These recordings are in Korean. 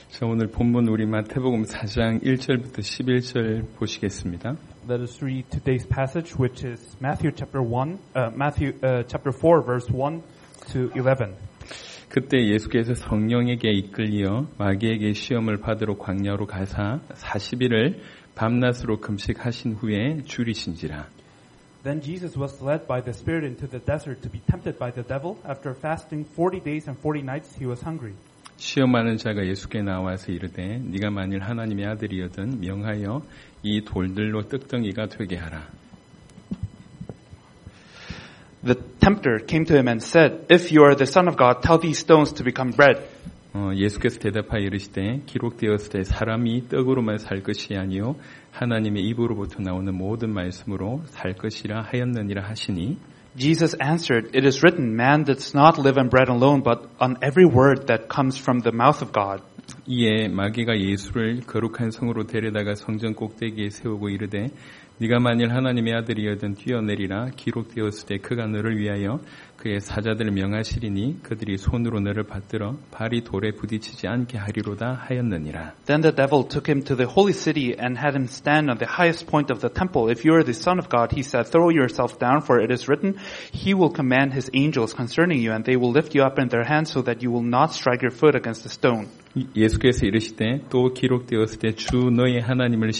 자, 오늘 본문 우리 마태복음 4장 1절부터 11절 보시겠습니다. Let us read today's passage, which is Matthew chapter 4, verse 1 to 11. 그때 예수께서 성령에게 이끌리어 마귀에게 시험을 받으러 광야로 가사 40일을 밤낮으로 금식하신 후에 줄이신지라. Then Jesus was led by the Spirit into the desert to be tempted by the devil. After fasting 40 days and 40 nights, he was hungry. 시험하는 자가 예수께 나와서 이르되 네가 만일 하나님의 아들이거든 명하여 이 돌들로 떡덩이가 되게 하라. The tempter came to him and said, If you are the Son of God, tell these stones to become bread. 예수께서 대답하여 이르시되 기록되었을 때 사람이 떡으로만 살 것이 아니요 하나님의 입으로부터 나오는 모든 말씀으로 살 것이라 하였느니라 하시니 Jesus answered, It is written, man does not live on bread alone, but on every word that comes from the mouth of God. 이에 마귀가 예수를 거룩한 성으로 데려다가 성전 꼭대기에 세우고 이르되 네가 만일 하나님의 아들이여든 뛰어내리라 기록되었을 때 그가 너를 위하여 그의 사자들을 명하시리니 그들이 손으로 너를 받들어 발이 돌에 부딪히지 않게 하리로다 하였느니라. Then the devil took him to the holy city and had him stand on the highest point of the temple. If you are the Son of God, he said, throw yourself down, for it is written, he will command his angels concerning you, and they will lift you up in their hands so that you will not strike your foot against a stone. 예수께서 이르시되 또 기록되었을 때 주 너의 하나님을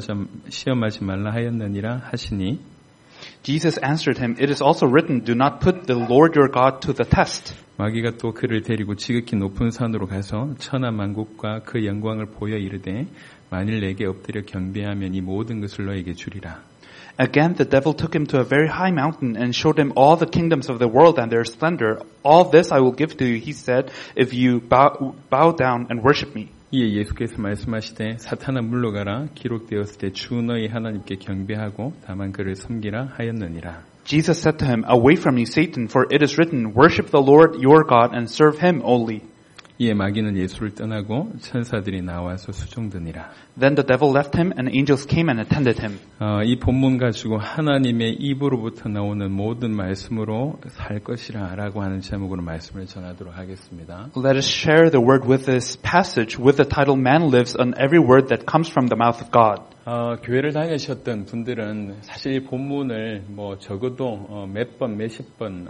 시험하지 말라 하였느니라 하시니 Jesus answered him, It is also written, do not put the Lord your God to the test. 마귀가 또 그를 데리고 지극히 높은 산으로 가서 천하 만국과 그 영광을 보여 이르되 만일 내게 엎드려 경배하면 이 모든 것을 너에게 주리라. Again, the devil took him to a very high mountain and showed him all the kingdoms of the world and their splendor. All this I will give to you, he said, if you bow down and worship me. 이에 예수께서 말씀하시되 사탄아 물러가라 기록되었을 때 주 너희 하나님께 경배하고 다만 그를 섬기라 하였느니라. Jesus said to him, Away from me, Satan, for it is written, worship the Lord your God and serve him only. 이에 마귀는 예수를 떠나고 천사들이 나와서 수종드니라. Then the devil left him and angels came and attended him. 이 본문 가지고 하나님의 입으로부터 나오는 모든 말씀으로 살 것이라라고 하는 제목으로 말씀을 전하도록 하겠습니다. Let us share the word with this passage with the title, Man lives on every word that comes from the mouth of God. 교회를 다니셨던 분들은 사실 이 본문을 적어도 몇십 번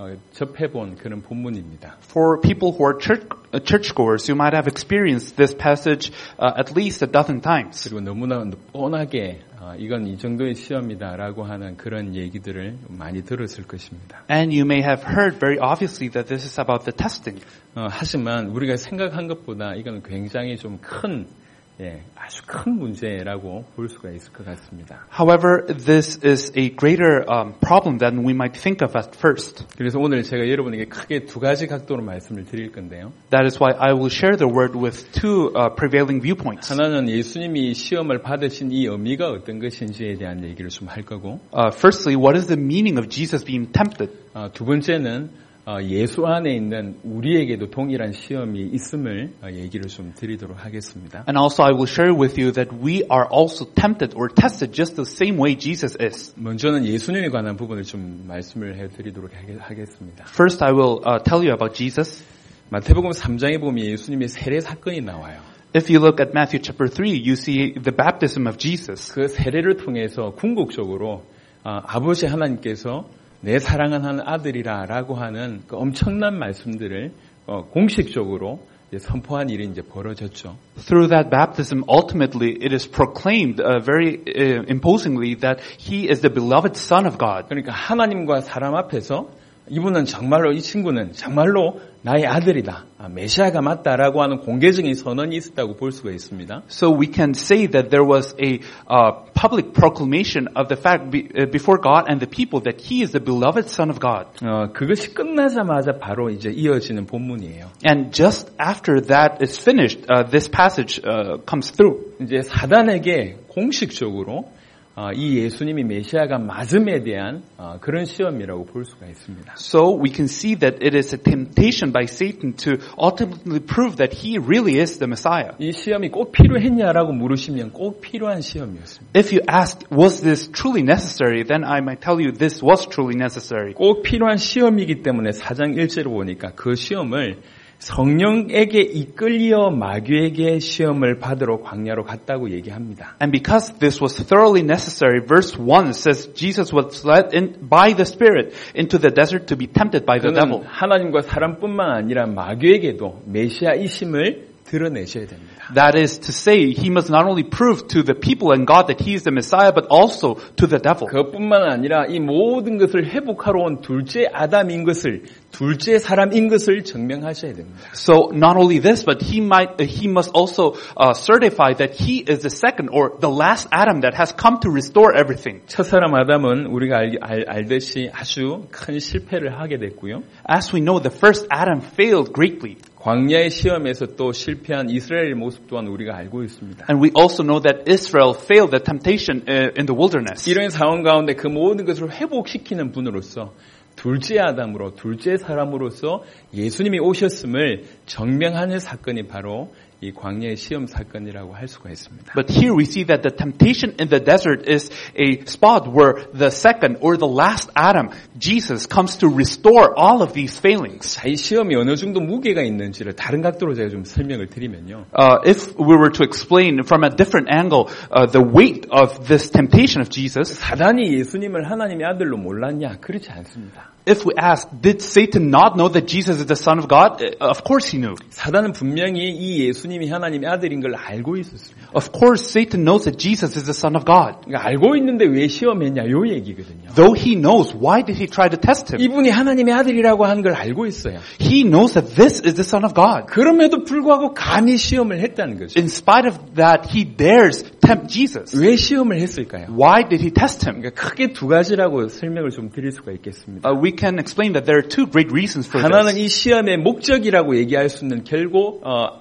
접해본 그런 본문입니다. For people who are churchgoers, you might have experienced this passage at least a dozen times. 그리고 너무나 뻔하게 이건 이 정도의 시험이다라고 하는 그런 얘기들을 많이 들었을 것입니다. And you may have heard very obviously that this is about the testing. 하지만 우리가 생각한 것보다 이건 굉장히 좀 아주 큰 문제라고 볼 수가 있을 것 같습니다. However, this is a greater problem than we might think of at first. 그래서 오늘 제가 여러분에게 크게 두 가지 각도로 말씀을 드릴 건데요. That is why I will share the word with two prevailing viewpoints. 하나는 예수님이 시험을 받으신 이 의미가 어떤 것인지에 대한 얘기를 좀 할 거고. Firstly, what is the meaning of Jesus being tempted? 두 번째는 예수 안에 있는 우리에게도 동일한 시험이 있음을 얘기를 좀 드리도록 하겠습니다. And also I will share with you that we are also tempted or tested just the same way Jesus is. 먼저는 예수님에 관한 부분을 좀 말씀을 해드리도록 하겠습니다. First I will tell you about Jesus. 마태복음 3장에 보면 예수님의 세례 사건이 나와요. If you look at Matthew chapter 3, you see the baptism of Jesus. 그 세례를 통해서 궁극적으로 아버지 하나님께서 내 사랑하는 아들이라라고 하는 그 엄청난 말씀들을 공식적으로 선포한 일이 이제 벌어졌죠. Through that baptism, ultimately, it is proclaimed very imposingly that he is the beloved Son of God. 그러니까 하나님과 사람 앞에서 이분은 정말로 이 친구는 정말로 나의 아들이다. 메시아가 맞다라고 하는 공개적인 선언이 있었다고 볼 수가 있습니다. So we can say that there was a public proclamation of the fact before God and the people that he is the beloved Son of God. 그것이 끝나자마자 바로 이제 이어지는 본문이에요. And just after that is finished, this passage comes through. 이제 사단에게 공식적으로 이 예수님이 메시아가 맞음에 대한 그런 시험이라고 볼 수가 있습니다. So we can see that it is a temptation by Satan to ultimately prove that he really is the Messiah. 이 시험이 꼭 필요했냐라고 물으시면 꼭 필요한 시험이었습니다. If you ask, was this truly necessary? Then I might tell you this was truly necessary. 꼭 필요한 시험이기 때문에 4장 1절을 보니까 그 시험을 성령에게 이끌려 마귀에게 시험을 받으러 광야로 갔다고 얘기합니다. And because this was thoroughly necessary, verse 1 says Jesus was led in by the Spirit into the desert to be tempted by the devil. 하나님과 사람뿐만 아니라 마귀에게도 메시아이심을 드러내셔야 됩니다. That is to say, he must not only prove to the people and God that he is the Messiah, but also to the devil. 그것뿐만 아니라 이 모든 것을 회복하러 온 둘째 아담인 것을, 둘째 사람인 것을 증명하셔야 됩니다. So not only this, but he must also certify that he is the second or the last Adam that has come to restore everything. 첫 사람 아담은 우리가 알듯이 아주 큰 실패를 하게 됐고요. As we know, the first Adam failed greatly. 광야의 시험에서 또 실패한 이스라엘의 모습 또한 우리가 알고 있습니다. And we also know that Israel failed the temptation in the wilderness. 이런 상황 가운데 그 모든 것을 회복시키는 분으로서 둘째 아담으로, 둘째 사람으로서 예수님이 오셨음을 증명하는 사건이 바로 이 광야의 시험 사건이라고 할 수가 있습니다. But here we see that the temptation in the desert is a spot where the second or the last Adam, Jesus, comes to restore all of these failings. 자, 이 시험이 어느 정도 무게가 있는지를 다른 각도로 제가 좀 설명을 드리면요. If we were to explain from a different angle the weight of this temptation of Jesus, 사단이 예수님을 하나님의 아들로 몰랐냐? 그렇지 않습니다. if we ask, did Satan not know that Jesus is the Son of God? Of course he knew. 사단은 분명히 이 예수님이 하나님의 아들인 걸 알고 있었습니다. Of course Satan knows that Jesus is the Son of God. 그러니까 알고 있는데 왜 시험했냐? 요 얘기거든요. Though he knows, why did he try to test him? 이분이 하나님의 아들이라고 하는 걸 알고 있어요. He knows that this is the Son of God. 그럼에도 불구하고 감히 시험을 했다는 거죠. In spite of that, he dares tempt Jesus. 왜 시험을 했을까요? Why did he test him? 그러니까 크게 두 가지라고 설명을 좀 드릴 수가 있겠습니다. We can explain that there are two great reasons for 하나는 this. 이 시험의 목적이라고 얘기할 수 있는 결국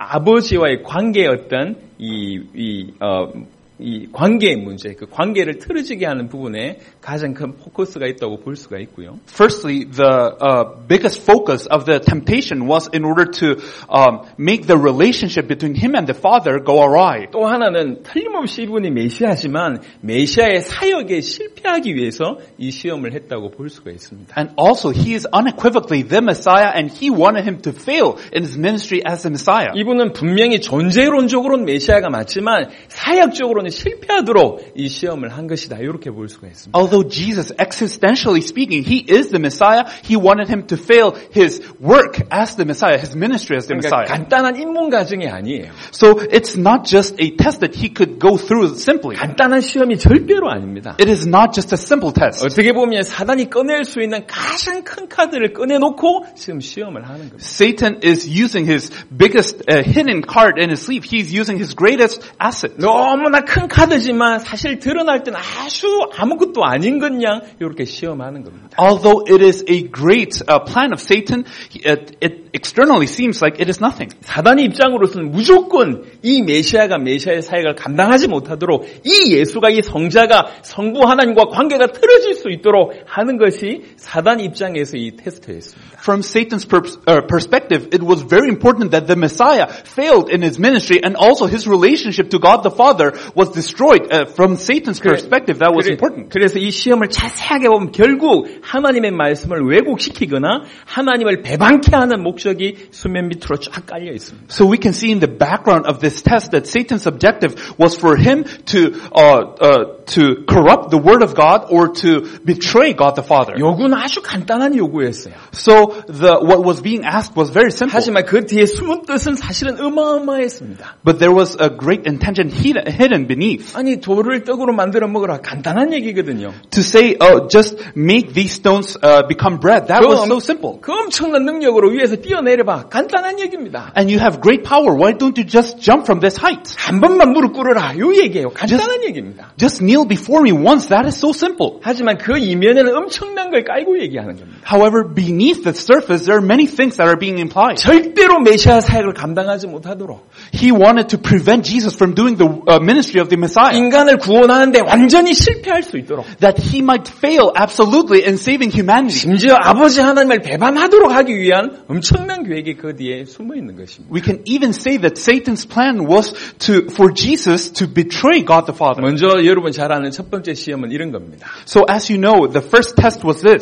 아버지와의 관계의 어떤 이 관계의 문제, 그 관계를 틀어지게 하는 부분에 가장 큰 포커스가 있다고 볼 수가 있고요. Firstly, the biggest focus of the temptation was in order to make the relationship between him and the Father go awry. 또 하나는 틀림없이 이분이 메시아지만 메시아의 사역에 실패하기 위해서 이 시험을 했다고 볼 수가 있습니다. And also, he is unequivocally the Messiah, and he wanted him to fail in his ministry as the Messiah. 이분은 분명히 존재론적으로는 메시아가 맞지만 사역적으로는 실패하도록 이 시험을 한 것이다. 이렇게 볼 수가 있습니다. Although Jesus, existentially speaking, he is the Messiah, he wanted him to fail his work as the Messiah, his ministry as the 그러니까 Messiah. 간단한 입문 과정이 아니에요. So it's not just a test that he could go through simply. 간단한 시험이 절대로 아닙니다. It is not just a simple test. 어떻게 보면 사단이 꺼낼 수 있는 가장 큰 카드를 꺼내놓고 지금 시험을 하는 겁니다. Satan is using his biggest hidden card in his sleeve. He's using his greatest asset. 너무나 큰 카드지만 사실 드러날 때는 아주 아무것도 아닌 것 양 이렇게 시험하는 겁니다. Although it is a great plan of Satan, it externally seems like it is nothing. 사단의 입장으로서는 무조건 이 메시아가 메시아의 사역을 감당하지 못하도록 이 예수가 이 성자가 성부 하나님과 관계가 틀어질 수 있도록 하는 것이 사단 입장에서 이 테스트였습니다. From Satan's perspective, it was very important that the Messiah failed in his ministry and also his relationship to God the Father was destroyed. From Satan's perspective, that was important. 그래서 이 시험을 자세하게 보면 결국 하나님의 말씀을 왜곡시키거나 하나님을 배반케 하는 목적이 수면 밑으로 쫙 깔려 있습니다. So we can see in the background of this test that Satan's objective was for him to corrupt the word of God or to betray God the Father. 요구는 아주 간단한 요구였어요. So what was being asked was very simple. 하지만 그 뒤에 숨은 뜻은 사실은 어마어마했습니다. But there was a great intention hidden beneath. 아니 돌을 떡으로 만들어 먹으라 간단한 얘기거든요. To say, just make these stones become bread. That was so simple. 그 엄청난 능력으로 위에서 뛰어내려봐 간단한 얘기입니다. And you have great power. Why don't you just jump from this height? 한 번만 무릎 꿇어라. 요 얘기예요. 간단한 얘기입니다. Just kneel before me once. That is so simple. 하지만 그 이면에는 엄청난 걸 깔고 얘기하는 겁니다. However, beneath the surface, there are many things that are being implied. 절대로 메시아 사역을 감당하지 못하도록. He wanted to prevent Jesus from doing the ministry of the Messiah. 인간을 구원하는데 완전히 실패할 수 있도록. That he might fail absolutely in saving humanity. 심지어 아버지 하나님을 배반하도록 하기 위한 엄청난 계획이 그 뒤에 숨어 있는 것입니다. We can even say that Satan's plan was for Jesus to betray God the Father. 먼저 여러분 잘 아는 첫 번째 시험은 이런 겁니다. So as you know, the first test was this.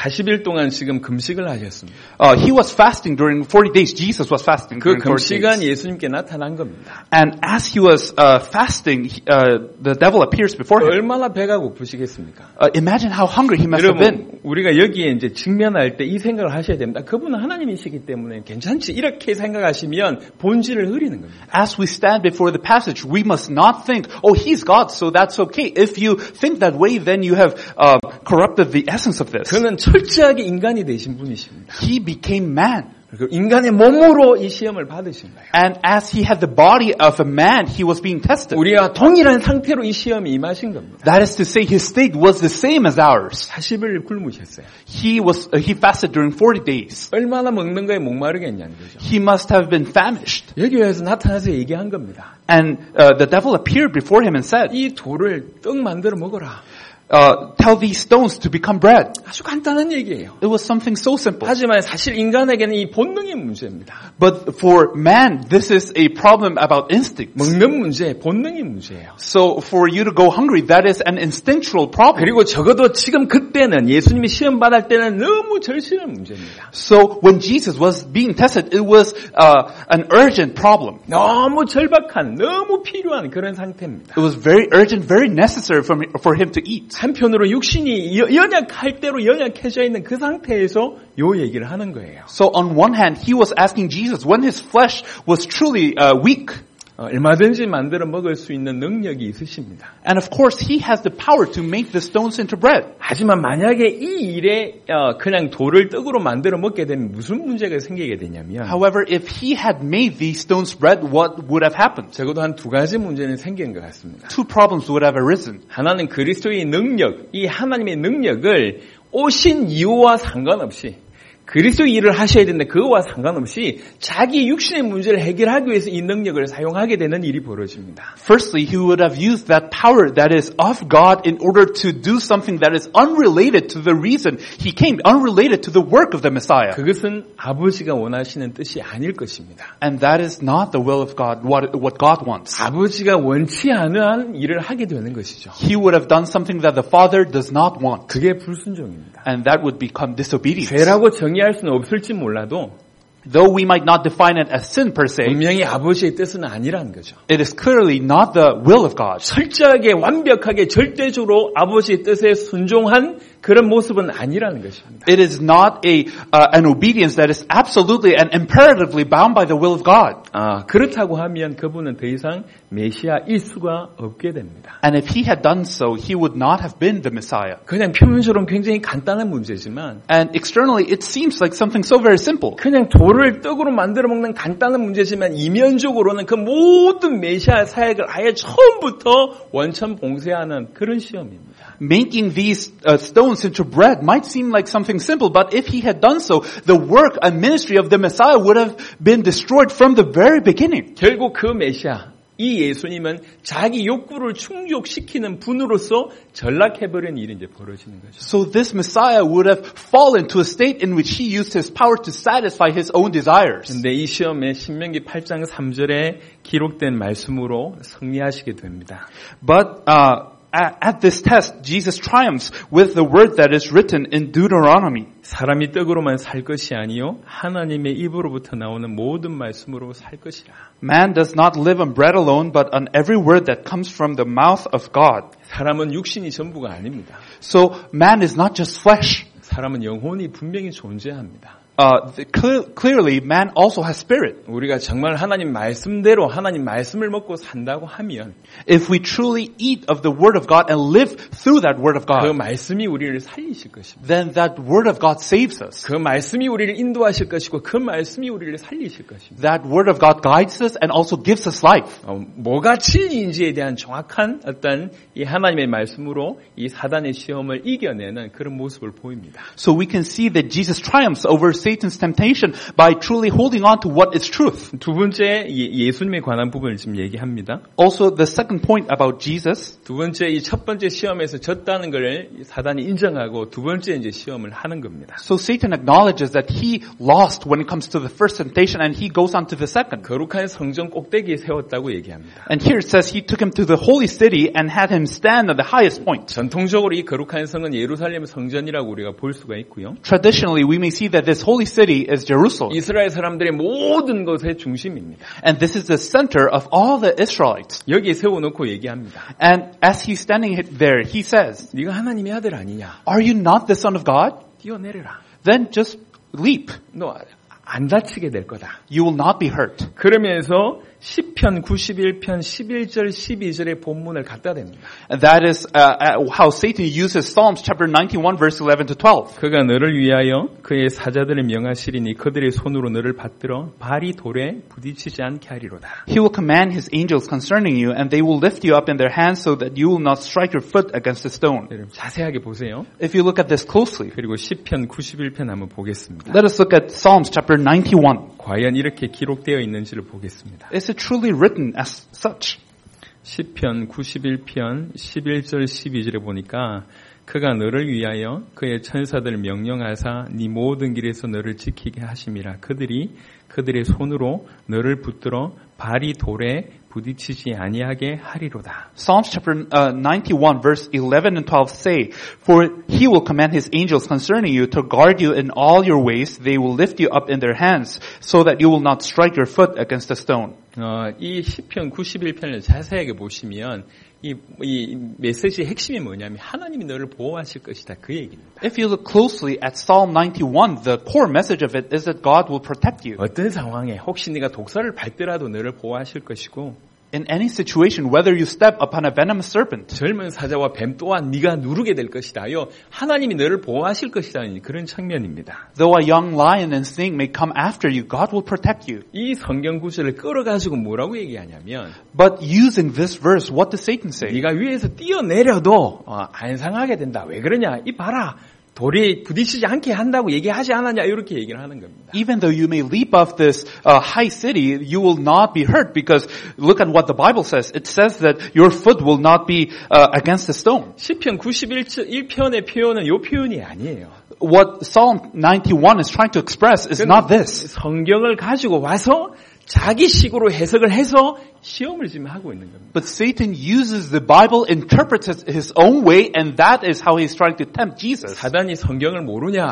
40일 동안 지금 금식을 하셨습니다. He was fasting during 40 days. Jesus was fasting 그 during 40 days. 금식은 예수님께 나타난 겁니다. And as he was fasting, the devil appears before him. 얼마나 배가 고프시겠습니까? Imagine how hungry he must have been. 여러분, 우리가 여기에 이제 직면할 때 이 생각을 하셔야 됩니다. 그분은 하나님이시기 때문에 괜찮지. 이렇게 생각하시면 본질을 흐리는 겁니다. As we stand before the passage, we must not think, oh, he's God, so that's okay. If you think that way, then you have corrupted the essence of this. 그는 철저하게 인간이 되신 분이십니다. He became man. 그리고 인간의 몸으로 이 시험을 받으신 거예요. And as he had the body of a man, he was being tested. 우리와 동일한 상태로 이 시험이 임하신 겁니다. That is to say, his state was the same as ours. 40일 굶으셨어요. He fasted during 40 days. 얼마나 먹는 거에 목마르겠냐는 거죠. He must have been famished. 여기 와서 나타나서 얘기한 겁니다. And the devil appeared before him and said, 이 돌을 떡 만들어 먹어라. tell these stones to become bread. 아주 간단한 얘기예요. It was something so simple. 하지만 사실 인간에게는 이 본능의 문제입니다. But for man, this is a problem about instinct. 먹는 문제, 본능의 문제예요. So for you to go hungry, that is an instinctual problem. 그리고 적어도 지금 그때는 예수님이 시험 받을 때는 너무 절실한 문제입니다. So when Jesus was being tested, it was an urgent problem. 너무 절박한, 너무 필요한 그런 상태입니다. It was very urgent, very necessary for him to eat. 한편으로 육신이 연약할 대로 연약해져 있는 그 상태에서 요 얘기를 하는 거예요. So on one hand, he was asking Jesus when his flesh was truly weak. 얼마든지 만들어 먹을 수 있는 능력이 있으십니다. And of course, he has the power to make the stones into bread. 하지만 만약에 이 일에 그냥 돌을 떡으로 만들어 먹게 되면 무슨 문제가 생기게 되냐면 However, if he had made these stones bread, what would have happened? 적어도 한 두 가지 문제는 생긴 것 같습니다. Two problems would have arisen. 하나는 그리스도의 능력, 이 하나님의 능력을 오신 이유와 상관없이 그리스도의 일을 하셔야 되는데 그거와 상관없이 자기 육신의 문제를 해결하기 위해서 이 능력을 사용하게 되는 일이 벌어집니다. Firstly, he would have used that power that is of God in order to do something that is unrelated to the reason he came, unrelated to the work of the Messiah. 그것은 아버지가 원하시는 뜻이 아닐 것입니다. And that is not the will of God, what God wants. 아버지가 원치 않은 일을 하게 되는 것이죠. He would have done something that the Father does not want. 그게 불순종입니다. And that would become disobedience. 죄라고 정의할 수는 없을지 몰라도 Though we might not define it as sin per se, 분명히 아버지의 뜻은 아니라는 거죠. it is clearly not the will of God. 철저하게 완벽하게 절대적으로 아버지의 뜻에 순종한 그런 모습은 아니라는 것입니다. It is not an obedience that is absolutely and imperatively bound by the will of God. 그렇다고 하면 그분은 더 이상 메시아일 수가 없게 됩니다. And if he had done so, he would not have been the Messiah. 그냥 표면적으로 굉장히 간단한 문제지만 And externally, it seems like something so very simple. 그냥 돌을 떡으로 만들어 먹는 간단한 문제지만 이면적으로는 그 모든 메시아 사역을 아예 처음부터 원천 봉쇄하는 그런 시험입니다. Making these stones into bread might seem like something simple, but if he had done so, the work and ministry of the Messiah would have been destroyed from the very beginning. 결국 그 메시아, 이 예수님은 자기 욕구를 충족시키는 분으로서 전락해버린 일이 이제 벌어지는 거죠. So this Messiah would have fallen to a state in which he used his power to satisfy his own desires. 근데 이 시험에 신명기 8장 3절에 기록된 말씀으로 승리하시게 됩니다. But at this test, Jesus triumphs with the word that is written in Deuteronomy. 사람이 떡으로만 살 것이 아니요 하나님의 입으로부터 나오는 모든 말씀으로 살 것이라. Man does not live on bread alone, but on every word that comes from the mouth of God. 사람은 육신이 전부가 아닙니다. So man is not just flesh. 사람은 영혼이 분명히 존재합니다. Clearly, man also has spirit. 우리가 정말 하나님 말씀대로 하나님 말씀을 먹고 산다고 하면 If we truly eat of the word of God and live through that word of 그 God, 말씀이 우리를 살리실 것입니다. then that word of God saves us. 그 말씀이 우리를 인도하실 것이고 그 말씀이 우리를 살리실 것입니다. That word of God guides us and also gives us life. 뭐가 진리인지에 대한 정확한 어떤 이 하나님의 말씀으로 이 사단의 시험을 이겨내는 그런 모습을 보입니다. So we can see that Jesus triumphs over Satan's Satan's temptation by truly holding on to what is truth. 두 번째 예수님에 관한 부분을 지금 얘기합니다. Also, the second point about Jesus. 두 번째 이 첫 번째 시험에서 졌다는 걸 사단이 인정하고 두 번째 이제 시험을 하는 겁니다. So Satan acknowledges that he lost when it comes to the first temptation and he goes on to the second. 거룩한 성전 꼭대기에 세웠다고 얘기합니다. And here it says he took him to the holy city and had him stand at the highest point. 전통적으로 이 거룩한 성은 예루살렘 성전이라고 우리가 볼 수가 있고요. Traditionally, we may see that this holy city is Jerusalem. 이스라엘 사람들의 모든 것의 중심입니다. And this is the center of all the Israelites. 여기에 세워놓고 얘기합니다. And as he's standing there, he says, 네가 하나님의 아들 아니냐? Are you not the son of God? 뛰어내려라. Then just leap. 너 안 다치게 될 거다. You will not be hurt. 그러면서 시편 91편 11절 12절의 본문을 갖다 댑니다. And that is how Satan uses Psalms chapter 91 verse 11 to 12. 그가 너를 위하여 그의 사자들을 명하시리니 그들의 손으로 너를 받들어 발이 돌에 부딪히지 않게 하리로다. He will command his angels concerning you and they will lift you up in their hands so that you will not strike your foot against a stone. 여러분 자세하게 보세요. If you look at this closely. 그리고 시편 91편 한번 보겠습니다. Let us look at Psalms chapter 91. 과연 이렇게 기록되어 있는지를 보겠습니다. Is it truly written as such? 시편 91편 11절 12절에 보니까 그가 너를 위하여 그의 천사들을 명령하사 네 모든 길에서 너를 지키게 하심이라. 그들이 그들의 손으로 너를 붙들어 발이 돌에 부딪히지 아니하게 하리로다. Psalms chapter 91 verse 11 and 12 say, For he will command his angels concerning you to guard you in all your ways. They will lift you up in their hands so that you will not strike your foot against a stone. 이 시편 91편을 자세하게 보시면 이 메시지의 핵심이 뭐냐면 하나님이 너를 보호하실 것이다 그 얘기입니다. If you look closely at Psalm 91, the core message of it is that God will protect you. 어떤 상황에 혹시 네가 독사를 밟더라도 너를 보호하실 것이고 In any situation, whether you step upon a venomous serpent, 젊은 사자와 뱀 또한 네가 누르게 될 것이다. 하나님이 너를 보호하실 것이다. 그런 측면입니다. though a young lion and snake may come after you, God will protect you. 이 성경 구절을 끌어가지고 뭐라고 얘기하냐면 But using this verse, what does Satan say? 네가 위에서 뛰어내려도 안 상하게 된다. 왜 그러냐? 이 봐라. 돌에 부딪히지 않게 한다고 얘기하지 않았냐? 이렇게 얘기를 하는 겁니다. Even though you may leap off this high city, you will not be hurt because look at what the Bible says. It says that your foot will not be against a stone. 시편 91편의 표현은 이 표현이 아니에요. What Psalm 91 is trying to express is not this. 성경을 가지고 와서 자기 식으로 해석을 해서 시험을 지금 하고 있는 겁니다. But Satan uses the Bible, interprets it his own way, and that is how he's trying to tempt Jesus. 사단이 성경을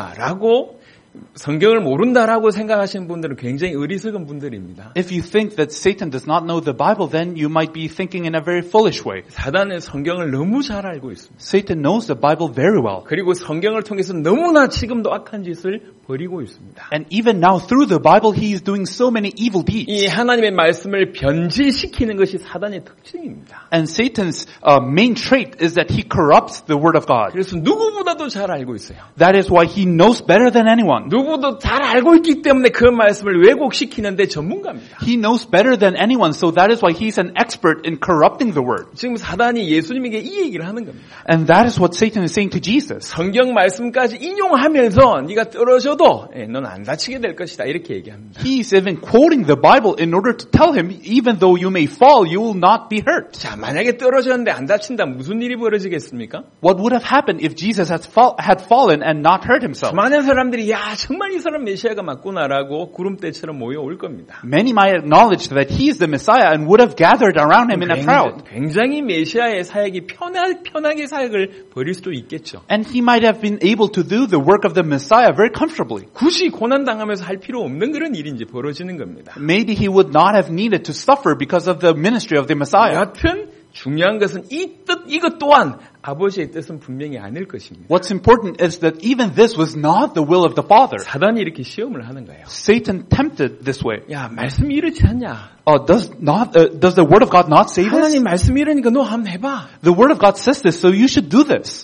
모르냐라고 성경을 모른다라고 생각하시는 분들은 굉장히 어리석은 분들입니다. If you think that Satan does not know the Bible, then you might be thinking in a very foolish way. 사단은 성경을 너무 잘 알고 있습니다. Satan knows the Bible very well. 그리고 성경을 통해서 너무나 지금도 악한 짓을 벌이고 있습니다. And even now, through the Bible, he is doing so many evil deeds. 이 하나님의 말씀을 변질시키는 것이 사단의 특징입니다. And Satan's main trait is that he corrupts the Word of God. 그래서 누구보다도 잘 알고 있어요. That is why he knows better than anyone. 누구도 잘 알고 있기 때문에 그 말씀을 왜곡시키는데 전문가입니다. He knows better than anyone, so that is why he's an expert in corrupting the Word. 지금 사단이 예수님에게 이 얘기를 하는 겁니다. And that is what Satan is saying to Jesus. 성경 말씀까지 인용하면서 네가 떨어져도 넌 안 다치게 될 것이다 이렇게 얘기합니다. He's even quoting the Bible in order to tell him, even though you may fall, you will not be hurt. 자, 만약에 떨어졌는데 안 다친다 무슨 일이 벌어지겠습니까? What would have happened if Jesus had fallen and not hurt himself? 많은 사람들이 야 정말 이 사람 메시아가 맞구나라고 구름대처럼 모여올 겁니다. Many might acknowledge that he is the Messiah and would have gathered around him in a crowd. 굉장히 메시아의 사역이 편하게 사역을 벌일 수도 있겠죠. And he might have been able to do the work of the Messiah very comfortably. 굳이 고난 당하면서 할 필요 없는 그런 일이 이제 벌어지는 겁니다. Maybe he would not have needed to suffer because of the ministry of the Messiah. 여하튼 중요한 것은 이것 또한 아버지의 뜻은 분명히 아닐 것입니다. What's important is that even this was not the will of the Father. 사단이 이렇게 시험을 하는 거예요. Satan tempted this way. 야, 말씀이 이렇지 않냐? Does the Word of God not say this? 하나님 말씀이 이러니까 너 한번 해봐. The Word of God says this, so you should do this.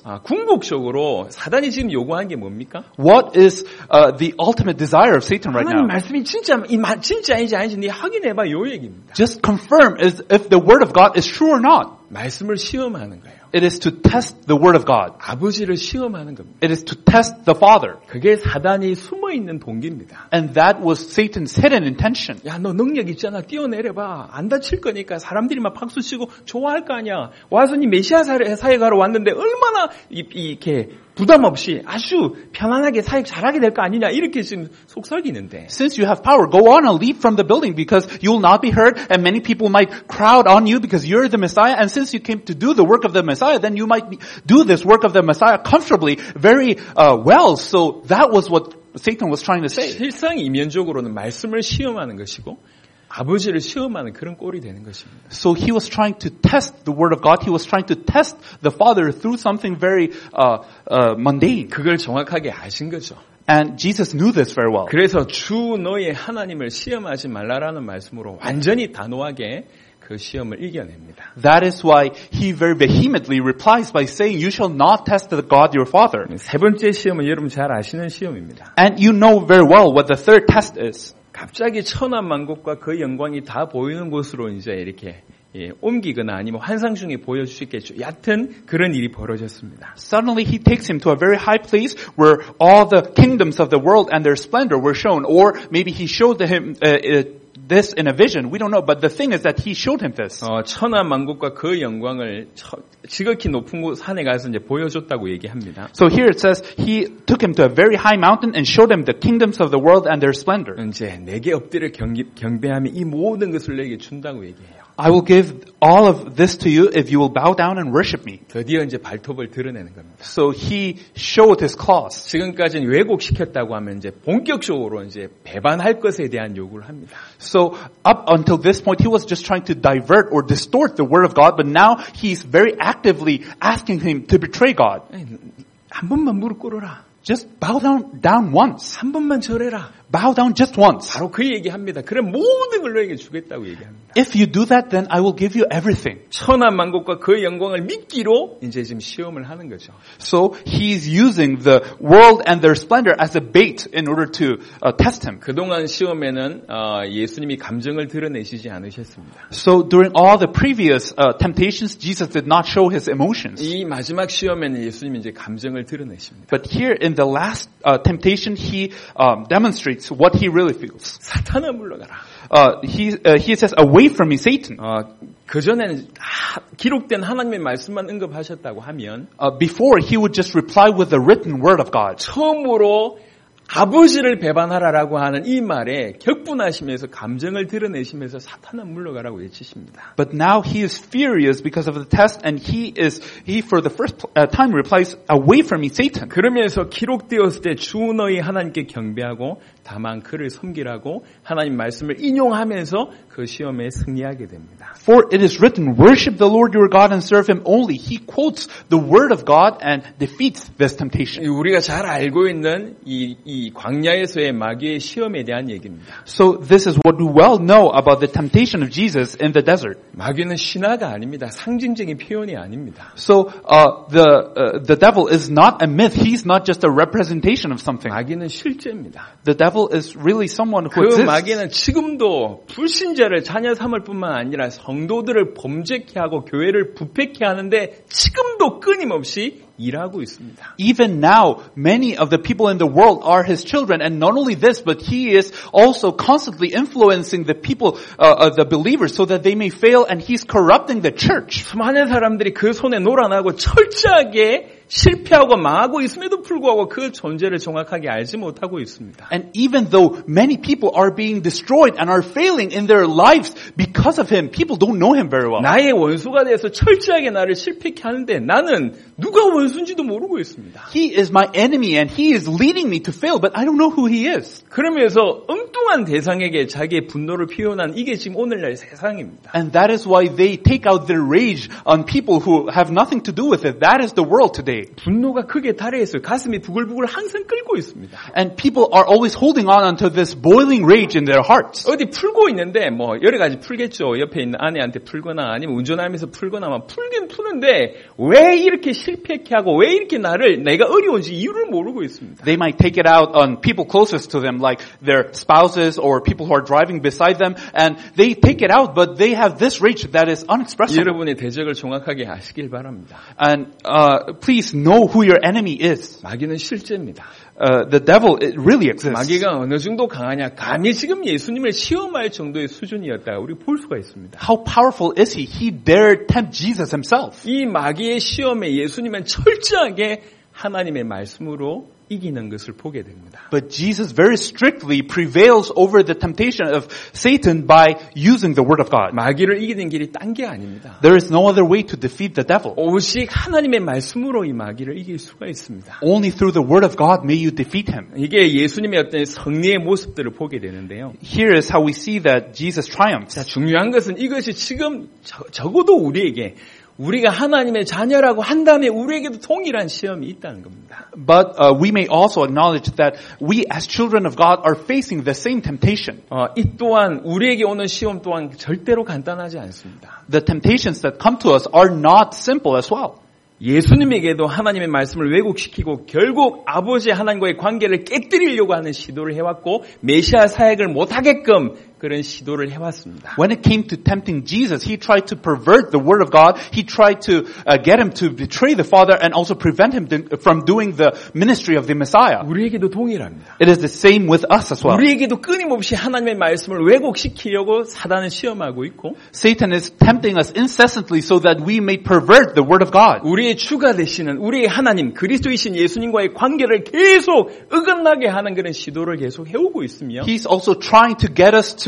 궁극적으로 사단이 지금 요구하는 게 뭡니까? What is the ultimate desire of Satan right 하나님 now? 말씀이 진짜인지 아닌지 네 확인해봐 요 얘기입니다. Just confirm if the Word of God is true or not. 말씀을 시험하는 거예요. It is to test the word of God. 아버지를 시험하는 겁니다. It is to test the Father. 그게 사단이 숨어 있는 동기입니다. And that was Satan's hidden intention. 야, 너 능력 있잖아. 뛰어내려봐. 안 다칠 거니까 사람들이 막 박수 치고 좋아할 거 아니야. 와서 니 메시아 사역하러 왔는데 얼마나 이렇게 부담 없이 아주 편안하게 사역 잘하게 될 거 아니냐. 이렇게 지금 속삭이는데. Since you have power, go on and leap from the building because you will not be hurt and many people might crowd on you because you're the Messiah. And since you came to do the work of the Messiah, then you might do this work of the Messiah comfortably, very well. So that was what Satan was trying to say. 실상 이면적으로는 말씀을 시험하는 것이고 아버지를 시험하는 그런 꼴이 되는 것입니다. So he was trying to test the word of God. He was trying to test the Father through something very mundane. 그걸 정확하게 아신 거죠. And Jesus knew this very well. 그래서 주 너의 하나님을 시험하지 말라라는 말씀으로 완전히 단호하게 그 시험을 이겨냅니다. That is why he very vehemently replies by saying, you shall not test the God your Father. 세 번째 시험은 여러분 잘 아시는 시험입니다. And you know very well what the third test is. 갑자기 천하만국과 그 영광이 다 보이는 곳으로 이제 이렇게 옮기거나 아니면 환상 중에 보여주시겠죠. 얕은 그런 일이 벌어졌습니다. Suddenly he takes him to a very high place where all the kingdoms of the world and their splendor were shown. Or maybe he showed him this in a vision. We don't know. But the thing is that he showed him this. 천하만국과 그 영광을 지극히 높은 곳 산에 가서 이제 보여줬다고 얘기합니다. So here it says he took him to a very high mountain and showed him the kingdoms of the world and their splendor. 이제 내게 엎드려 경배하며 이 모든 것을 내게 준다고 얘기해요. I will give all of this to you if you will bow down and worship me. 드디어 이제 발톱을 드러내는 겁니다. So he showed his claws. 지금까지는 왜곡시켰다고 하면 이제 본격적으로 이제 배반할 것에 대한 요구를 합니다. So up until this point, he was just trying to divert or distort the word of God, but now he's very actively asking him to betray God. 한 번만 무릎 꿇어라. Just bow down once. 한 번만 절해라. Bow down just once. 바로 그 얘기합니다. 그럼 모든 걸 너에게 주겠다고 얘기합니다. If you do that, then I will give you everything. 천하만국과 그 영광을 믿기로 이제 지금 시험을 하는 거죠. So he's using the world and their splendor as a bait in order to test him. 그동안 시험에는 예수님이 감정을 드러내시지 않으셨습니다. So during all the previous temptations, Jesus did not show his emotions. 이 마지막 시험에는 예수님이 이제 감정을 드러내십니다. But here in the last temptation, he demonstrates what he really feels. 사탄아 물러가라. He says, away from me, Satan. 그전에는 기록된 하나님의 말씀만 언급하셨다고 하면 Before, he would just reply with the written word of God. 처음으로 아버지를 배반하라라고 하는 이 말에 격분하시면서 감정을 드러내시면서 사탄아 물러가라고 외치십니다. But now he is furious because of the test, and he for the first time replies, away from me, Satan. 그러면서 기록되었을 때 주 너희 하나님께 경배하고 다만 그를 섬기라고 하나님 말씀을 인용하면서 그 시험에 승리하게 됩니다. For it is written, worship the Lord your God and serve him only. He quotes the word of God and defeats this temptation. 우리가 잘 알고 있는 이 광야에서의 마귀의 시험에 대한 얘기입니다. So this is what we well know about the temptation of Jesus in the desert. 마귀는 신화가 아닙니다. 상징적인 표현이 아닙니다. So the devil is not a myth. He's not just a representation of something. 마귀는 실제입니다. The devil is really someone who 그 exists. 마귀는 지금도 불신자를 자녀 삼을 뿐만 아니라 성도들을 범죄케 하고 교회를 부패케 하는데 지금도 끊임없이 일하고 있습니다. Even now, many of the people in the world are his children, and not only this, but he is also constantly influencing the people, the believers, so that they may fail, and he's corrupting the church. 수많은 사람들이 그 손에 놀아나고 철저하게 실패하고 망하고 있음에도 불구하고 그 존재를 정확하게 알지 못하고 있습니다. And even though many people are being destroyed and are failing in their lives because of him, people don't know him very well. 나의 원수가 돼서 철저하게 나를 실패케 하는데 나는 누가 원수인지도 모르고 있습니다. He is my enemy and he is leading me to fail, but I don't know who he is. 그러면서 엉뚱한 대상에게 자기의 분노를 표현한 이게 지금 오늘날 세상입니다. And that is why they take out their rage on people who have nothing to do with it. That is the world today. day. 분노가 극에 달해 있어요. 가슴이 부글부글 항상 끓고 있습니다. And people are always holding on to this boiling rage in their hearts. 어디 풀고 있는데 뭐 여러 가지 풀겠죠. 옆에 있는 아내한테 풀거나 아니면 운전하면서 풀거나 막 풀긴 푸는데 왜 이렇게 실패케 하고 왜 이렇게 내가 어려운지 이유를 모르고 있습니다. They might take it out on people closest to them, like their spouses or people who are driving beside them, and they take it out, but they have this rage that is unexpressible. 여러분의 대적을 정확하게 아시길 바랍니다. And please know who your enemy is. 마귀는 실제입니다. The devil, it really exists. 마귀가 어느 정도 강하냐? 감히 지금 예수님을 시험할 정도의 수준이었다. 우리 볼 수가 있습니다. How powerful is he? He dared tempt Jesus himself. 이 마귀의 시험에 예수님은 철저하게 하나님의 말씀으로 이기는 것을 보게 됩니다. But Jesus very strictly prevails over the temptation of Satan by using the word of God. 마귀를 이기는 길이 딴 게 아닙니다. There is no other way to defeat the devil. 오직 하나님의 말씀으로 이 마귀를 이길 수가 있습니다. Only through the word of God may you defeat him. 이게 예수님의 어떤 승리의 모습들을 보게 되는데요. Here is how we see that Jesus triumphs. 자, 중요한 것은 이것이 지금 적어도 우리가 하나님의 자녀라고 한다면 우리에게도 동일한 시험이 있다는 겁니다. But we may also acknowledge that we as children of God are facing the same temptation. 이 또한 우리에게 오는 시험 또한 절대로 간단하지 않습니다. The temptations that come to us are not simple as well. 예수님에게도 하나님의 말씀을 왜곡시키고 결국 아버지 하나님과의 관계를 깨뜨리려고 하는 시도를 해왔고 메시아 사역을 못하게끔 그런 시도를 해왔습니다. When it came to tempting Jesus, he tried to pervert the word of God. He tried to get him to betray the Father and also prevent him from doing the ministry of the Messiah. 우리에게도 동일합니다. It is the same with us as well. 우리에게도 끊임없이 하나님의 말씀을 왜곡시키려고 사단은 시험하고 있고 Satan is tempting us incessantly so that we may pervert the word of God. 우리의 주가 되시는 우리의 하나님 그리스도이신 예수님과의 관계를 계속 어긋나게 하는 그런 시도를 계속 해오고 있으며 He's also trying to get us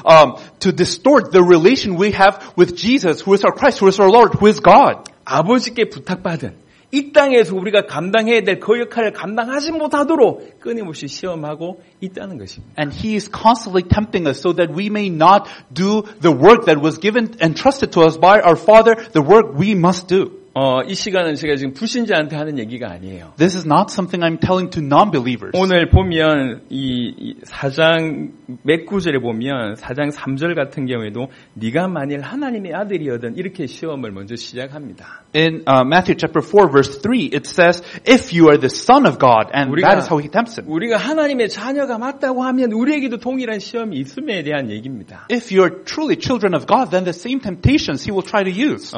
to distort the relation we have with Jesus, who is our Christ, who is our Lord, who is God. 아버지께 부탁받은 이 땅에서 우리가 감당해야 될 그 역할을 감당하지 못하도록 끊임없이 시험하고 있다는 것입니다. And He is constantly tempting us so that we may not do the work that was given and trusted to us by our Father, the work we must do. 이 시간은 제가 지금 불신자한테 하는 얘기가 아니에요. This is not something I'm telling to non-believers. 오늘 보면 이 4장 몇 구절에 보면 4장 3절 같은 경우에도 네가 만일 하나님의 아들이거든 이렇게 시험을 먼저 시작합니다. In Matthew chapter 4 verse 3 it says if you are the son of God and that is how he tempts him. 우리가 하나님의 자녀가 맞다고 하면 우리에게도 동일한 시험이 있음에 대한 얘기입니다. If you are truly children of God then the same temptations he will try to use.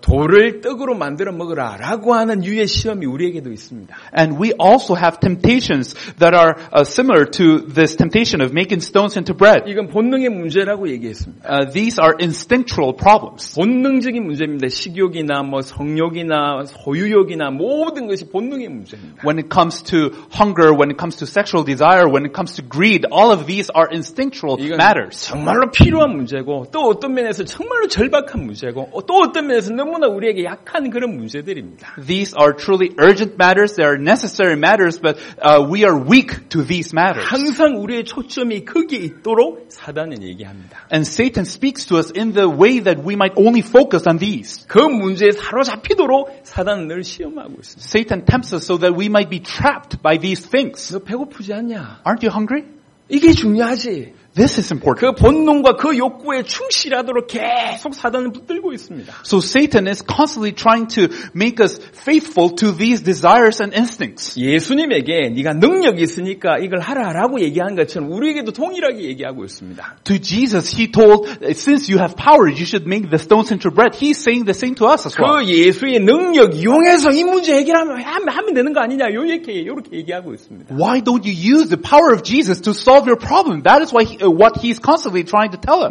돌을 떡으로 만들어 먹으라라고 하는 유의 시험이 우리에게도 있습니다. And we also have temptations that are similar to this temptation of making stones into bread. 이건 본능의 문제라고 얘기했습니다. These are instinctual problems. 본능적인 문제입니다. 식욕이나 뭐 성욕이나 소유욕이나 모든 것이 본능의 문제입니다. When it comes to hunger, when it comes to sexual desire, when it comes to greed, all of these are instinctual matters. 정말로 필요한 문제고 또 어떤 면에서 정말로 절박한 문제고 또 어떤 면에서 너무나 우리에게 약한 그런 문제들입니다. These are truly urgent matters. They are necessary matters, but we are weak to these matters. 항상 우리의 초점이 거기에 있도록 사단은 얘기합니다. And Satan speaks to us in the way that we might only focus on these. 그 문제에 사로잡히도록 사단은 늘 시험하고 있습니다. Satan tempts us so that we might be trapped by these things. 너 배고프지 않냐? Aren't you hungry? 이게 중요하지. This is important. 그 본능과 그 욕구에 충실하도록 계속 사단은 붙들고 있습니다. So Satan is constantly trying to make us faithful to these desires and instincts. 예수님에게 네가 능력이 있으니까 이걸 하라라고 얘기한 것처럼 우리에게도 동일하게 얘기하고 있습니다. To Jesus, he told, since you have power, you should make the stones into bread. He's saying the same to us as well. 그 예수의 능력 이용해서 이 문제 해결하면 하면 되는 거 아니냐 이렇게 얘기하고 있습니다. Why don't you use the power of Jesus to solve your problem? That is what he's constantly trying to tell us.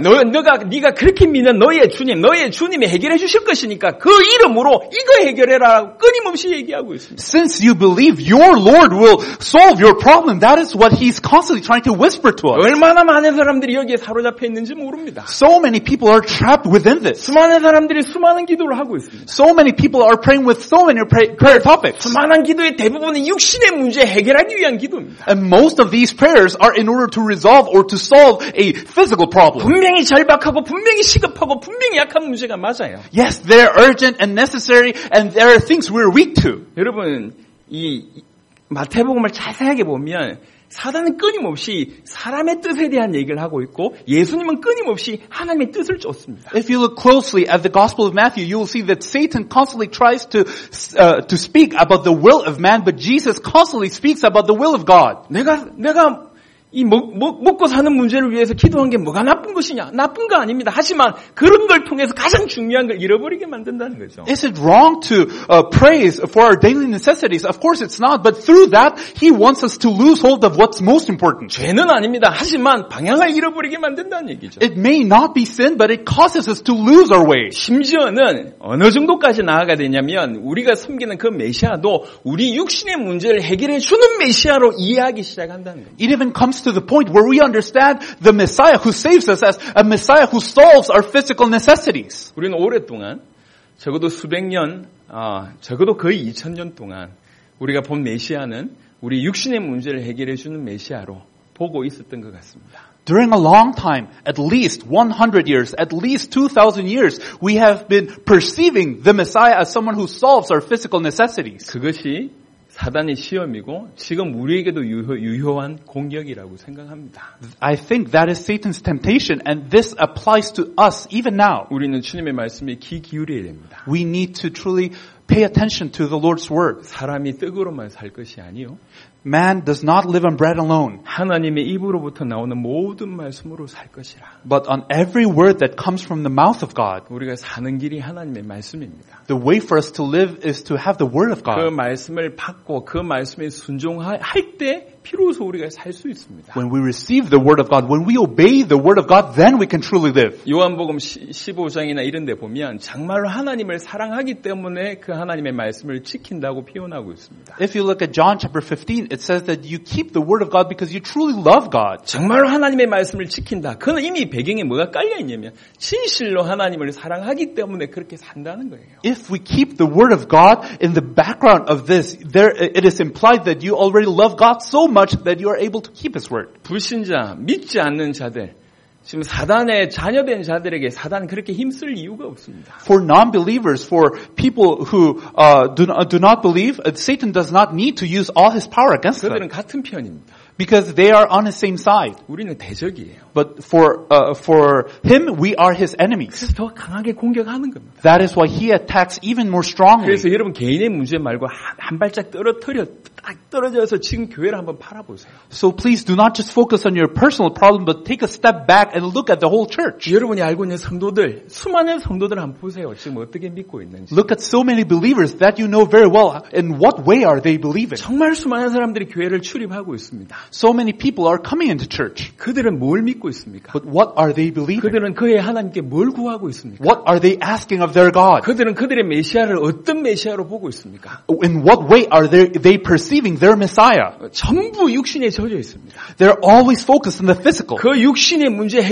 네가 그렇게 믿는 너의 주님이 해결해 주실 것이니까 그 이름으로 이거 해결해라 끊임없이 얘기하고 있습니다. Since you believe your Lord will solve your problem, that is what he's constantly trying to whisper to us. 얼마나 많은 사람들이 여기에 사로잡혀 있는지 모릅니다. So many people are trapped within this. 수많은 사람들이 수많은 기도를 하고 있습니다. So many people are praying with so many prayer topics. 수많은 기도의 대부분은 육신의 문제 해결하기 위한 기도입니다. And most of these prayers are in order to resolve or to solve solve a physical problem. 분명히 절박하고 분명히 시급하고 분명히 약한 문제가 맞아요. Yes, they're urgent and necessary, and there are things we're weak to. 여러분, 이 마태복음을 자세하게 보면 사단은 끊임없이 사람의 뜻에 대한 얘기를 하고 있고 예수님은 끊임없이 하나님의 뜻을 쫓습니다. If you look closely at the Gospel of Matthew, you will see that Satan constantly tries to speak about the will of man, but Jesus constantly speaks about the will of God. 내가 이 먹고 사는 문제를 위해서 기도한 게 뭐가 나쁜 것이냐? 나쁜 거 아닙니다. 하지만 그런 걸 통해서 가장 중요한 걸 잃어버리게 만든다는 거죠. Is it wrong to praise for our daily necessities? Of course it's not, but through that, He wants us to lose hold of what's most important. 죄는 아닙니다. 하지만 방향을 잃어버리게 만든다는 얘기죠. It may not be sin, but it causes us to lose our way. 심지어는 어느 정도까지 나아가 되냐면 우리가 섬기는 그 메시아도 우리 육신의 문제를 해결해 주는 메시아로 이해하기 시작한다는 겁니다. It even comes to the point where we understand the Messiah who saves us as a Messiah who solves our physical necessities. 우리는 오랫동안 적어도 수백 년, 적어도 거의 2000년 동안 우리가 본 메시아는 우리 육신의 문제를 해결해 주는 메시아로 보고 있었던 것 같습니다. During a long time, at least 100 years, at least 2,000 years, we have been perceiving the Messiah as someone who solves our physical necessities. 그것이 사단의 시험이고 지금 우리에게도 유효한 공격이라고 생각합니다. I think that is Satan's temptation, and this applies to us even now. 우리는 주님의 말씀에 귀 기울여야 됩니다. We need to truly pay attention to the Lord's word. 사람이 떡으로만 살 것이 아니요. Man does not live on bread alone, 하나님의 입으로부터 나오는 모든 말씀으로 살 것이라. but on every word that comes from the mouth of God. 우리가 사는 길이 하나님의 말씀입니다. The way for us to live is to have the word of 그 God. 말씀을 받고 그 말씀에 순종할 때 비로소 우리가 살 수 있습니다. When we receive the word of God, when we obey the word of God, then we can truly live. 요한복음 15장이나 이런 데 보면 정말로 하나님을 사랑하기 때문에 그 하나님의 말씀을 지킨다고 표현하고 있습니다. If you look at John chapter 15, it says that you keep the word of God because you truly love God. 정말로 하나님의 말씀을 지킨다. 그는 이미 배경에 뭐가 깔려 있냐면 진실로 하나님을 사랑하기 때문에 그렇게 산다는 거예요. If we keep the word of God, in the background of this, it is implied that you already love God so much that you are able to keep His word. 불신자, 믿지 않는 자들, 지금 사단의 자녀된 자들에게 사단은 그렇게 힘쓸 이유가 없습니다. For non-believers, for people who do not believe, Satan does not need to use all his power against 그들은 them 같은 편입니다. because they are on his same side. 우리는 대적이에요. But for him, we are his enemies. 그래서 더 강하게 공격하는 겁니다. That is why he attacks even more strongly. 그래서 여러분 개인의 문제 말고 한 발짝 떨어져서 지금 교회를 한번 바라보세요. So please do not just focus on your personal problem, but take a step back and look at the whole church. 여러분이 알고 있는 성도들, 수많은 성도들 한번 보세요. 지금 어떻게 믿고 있는지. Look at so many believers that you know very well. In what way are they believing? 정말 수많은 사람들이 교회를 출입하고 있습니다. So many people are coming into church. 그들은 뭘 믿고 있습니까? But what are they believing? 그들은 그의 하나님께 뭘 구하고 있습니까? What are they asking of their God? 그들은 그들의 메시아를 어떤 메시아로 보고 있습니까? In what way are they perceiving their Messiah? 전부 육신에 젖어 있습니다. They're always focused on the physical. 그 육신의 문제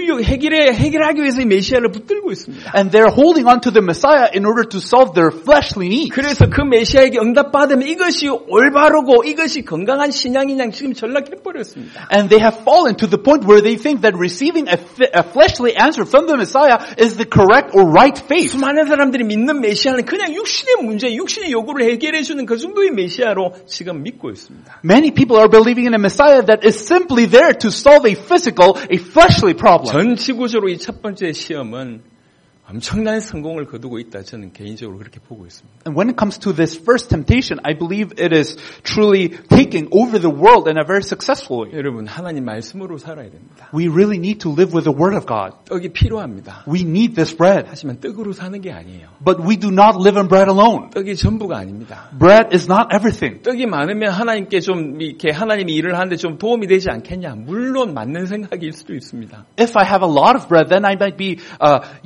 해결하기 위해서 이 메시아를 붙들고 있습니다. And they're holding on to the Messiah in order to solve their fleshly needs. 그래서 그 메시아에게 응답받으면 이것이 올바르고 이것이 건강한 신앙이냐 지금 전락해버렸습니다. And they have fallen to the point where they think that receiving a fleshly answer from the Messiah is the correct or right faith. 수많은 사람들이 믿는 메시아는 그냥 육신의 문제, 육신의 요구를 해결해주는 그 정도의 메시아로 지금 믿고 있습니다. Many people are believing in a Messiah that is simply there to solve a physical, a fleshly problem. 전 지구적으로 이 첫 번째 시험은 엄청난 성공을 거두고 있다. 저는 개인적으로 그렇게 보고 있습니다. And when it comes to this first temptation, I believe it is truly taking over the world in a very successful way. 여러분, 하나님 말씀으로 살아야 됩니다. We really need to live with the Word of God. 떡이 필요합니다. We need this bread. 하지만 떡으로 사는 게 아니에요. But we do not live on bread alone. 떡이 전부가 아닙니다. Bread is not everything. 떡이 많으면 하나님께 좀 이렇게 하나님이 일을 하는데 좀 도움이 되지 않겠냐? 물론 맞는 생각일 수도 있습니다. If I have a lot of bread, then I might be useful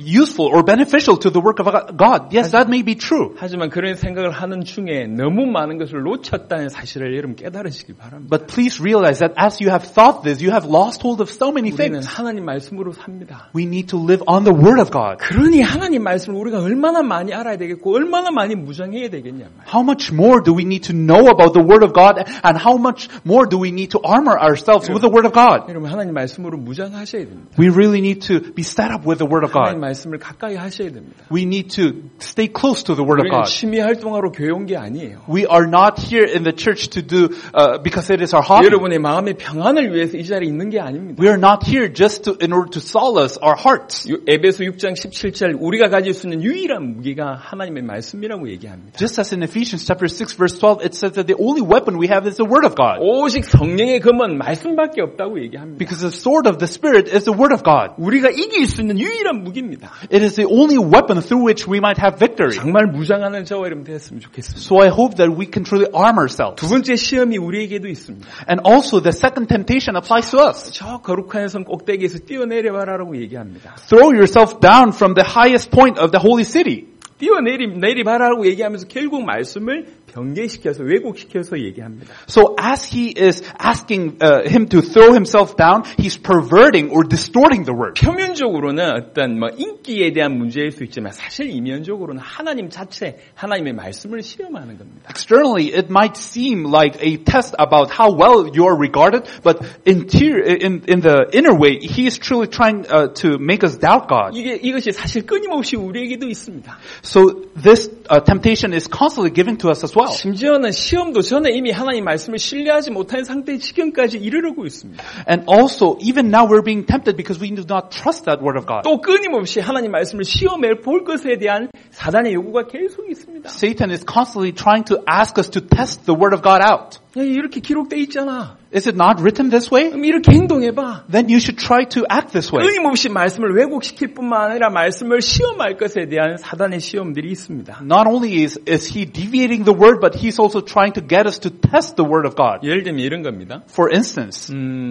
or beneficial to the work of God. Yes, that may be true. 하지만 그런 생각을 하는 중에 너무 많은 것을 놓쳤다는 사실을 여러분 깨달으시기 바랍니다. But please realize that as you have thought this, you have lost hold of so many 우리는 things. 하나님 말씀으로 삽니다. We need to live on the Word of God. 그러니 하나님 말씀을 우리가 얼마나 많이 알아야 되겠고 얼마나 많이 무장해야 되겠냐 말이에요. How much more do we need to know about the Word of God, and how much more do we need to armor ourselves with the Word of God? 여러분 하나님 말씀으로 무장하셔야 됩니다. We really need to be set up with the Word of 하나님 God. 말씀을 가까이 하셔야 됩니다. We need to stay close to the Word of 우리는 God. 취미 활동하러 교회 온 게 아니에요. We are not here in the church to do because it is our hobby. 여러분의 마음의 평안을 위해서 이 자리에 있는 게 아닙니다. We are not here just in order to solace our hearts. 에베소 6장 17절 우리가 가질 수 있는 유일한 무기가 하나님의 말씀이라고 얘기합니다. Just as in Ephesians chapter 6 verse 12, it says that the only weapon we have is the Word of God. 오직 성령의 검은 말씀밖에 없다고 얘기합니다. Because the sword of the Spirit is the Word of God. 우리가 이길 수 있는 유일한 무기입니다. It is the only weapon through which we might have victory. 정말 무장하는 저와 여러분 됐으면 좋겠습니다. So I hope that we can truly arm ourselves. 두 번째 시험이 우리에게도 있습니다. And also the second temptation applies to us. 저 거룩한 성 꼭대기에서 뛰어내려봐라라고 얘기합니다. Throw yourself down from the highest point of the holy city. 내리봐라라고 얘기하면서 결국 말씀을 변개시켜서 왜곡시켜서 얘기합니다. So as he is asking him to throw himself down, he's perverting or distorting the word. 표면적으로는 어떤 인기에 대한 문제일 수 있지만 사실 이면적으로는 하나님 자체, 하나님의 말씀을 시험하는 겁니다. Externally, it might seem like a test about how well you are regarded, but in the inner way, he is truly trying to make us doubt God. 이것이 사실 끊임없이 우리에게도 있습니다. So this temptation is constantly given to us as well. 심지어는 시험도 전에 이미 하나님 말씀을 신뢰하지 못한 상태의 지경까지 이르르고 있습니다. And also, even now we're being tempted because we do not trust that word of God. 또 끊임없이 하나님 말씀을 시험해 볼 것에 대한 사단의 요구가 계속 있습니다. Satan is constantly trying to ask us to test the word of God out. 이렇게 기록돼 있잖아. Is it not written this way? 그럼 이렇게 행동해봐. Then you should try to act this way. 끊임없이 말씀을 왜곡시킬 뿐만 아니라 말씀을 시험할 것에 대한 사단의 시험들이 있습니다. Not only is he deviating the word, but he's also trying to get us to test the word of God. 예를 들면 이런 겁니다. For instance,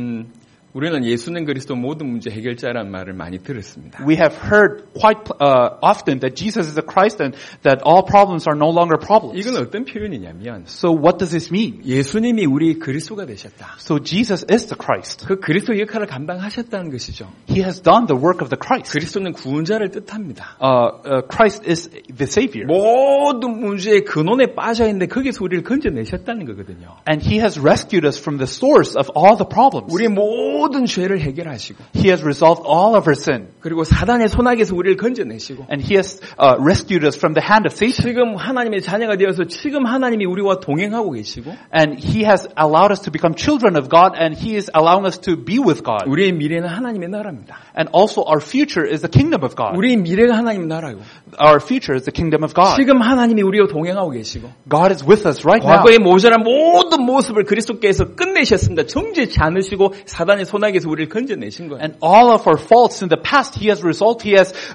우리는 예수는 그리스도 모든 문제 해결자라는 말을 많이 들었습니다. we have heard quite often that Jesus is the Christ and that all problems are no longer problems. 이건 어떤 표현이냐면 So what does this mean? 예수님이 우리 그리스도가 되셨다. So Jesus is the Christ. 그 그리스도 역할을 감당하셨다는 것이죠. He has done the work of the Christ. 그리스도는 구원자를 뜻합니다. Christ is the Savior. 모든 문제의 근원에 빠져 있는데 거기서 우리를 건져내셨다는 거거든요. And He has rescued us from the source of all the problems. 우리의 모든 죄를 해결하시고 He has resolved all of our sin. 그리고 사단의 손아귀에서 우리를 건져내시고 And He has rescued us from the hand of Satan. 지금 하나님의 자녀가 되어서 지금 하나님이 우리와 동행하고 계시고 And He has allowed us to become children of God, and He is allowing us to be with God. 우리의 미래는 하나님의 나라입니다. And also our future is the kingdom of God. 우리의 미래가 하나님의 나라고 Our future is the kingdom of God. 지금 하나님이 우리와 동행하고 계시고 God is with us right now. 과거의 모자란 모든 모습을 그리스도께서 끝내셨습니다. 정죄치 않으시고 사단의 손아귀에서 우리를 건져내신 거예요. And all of our faults in the past, He has resolved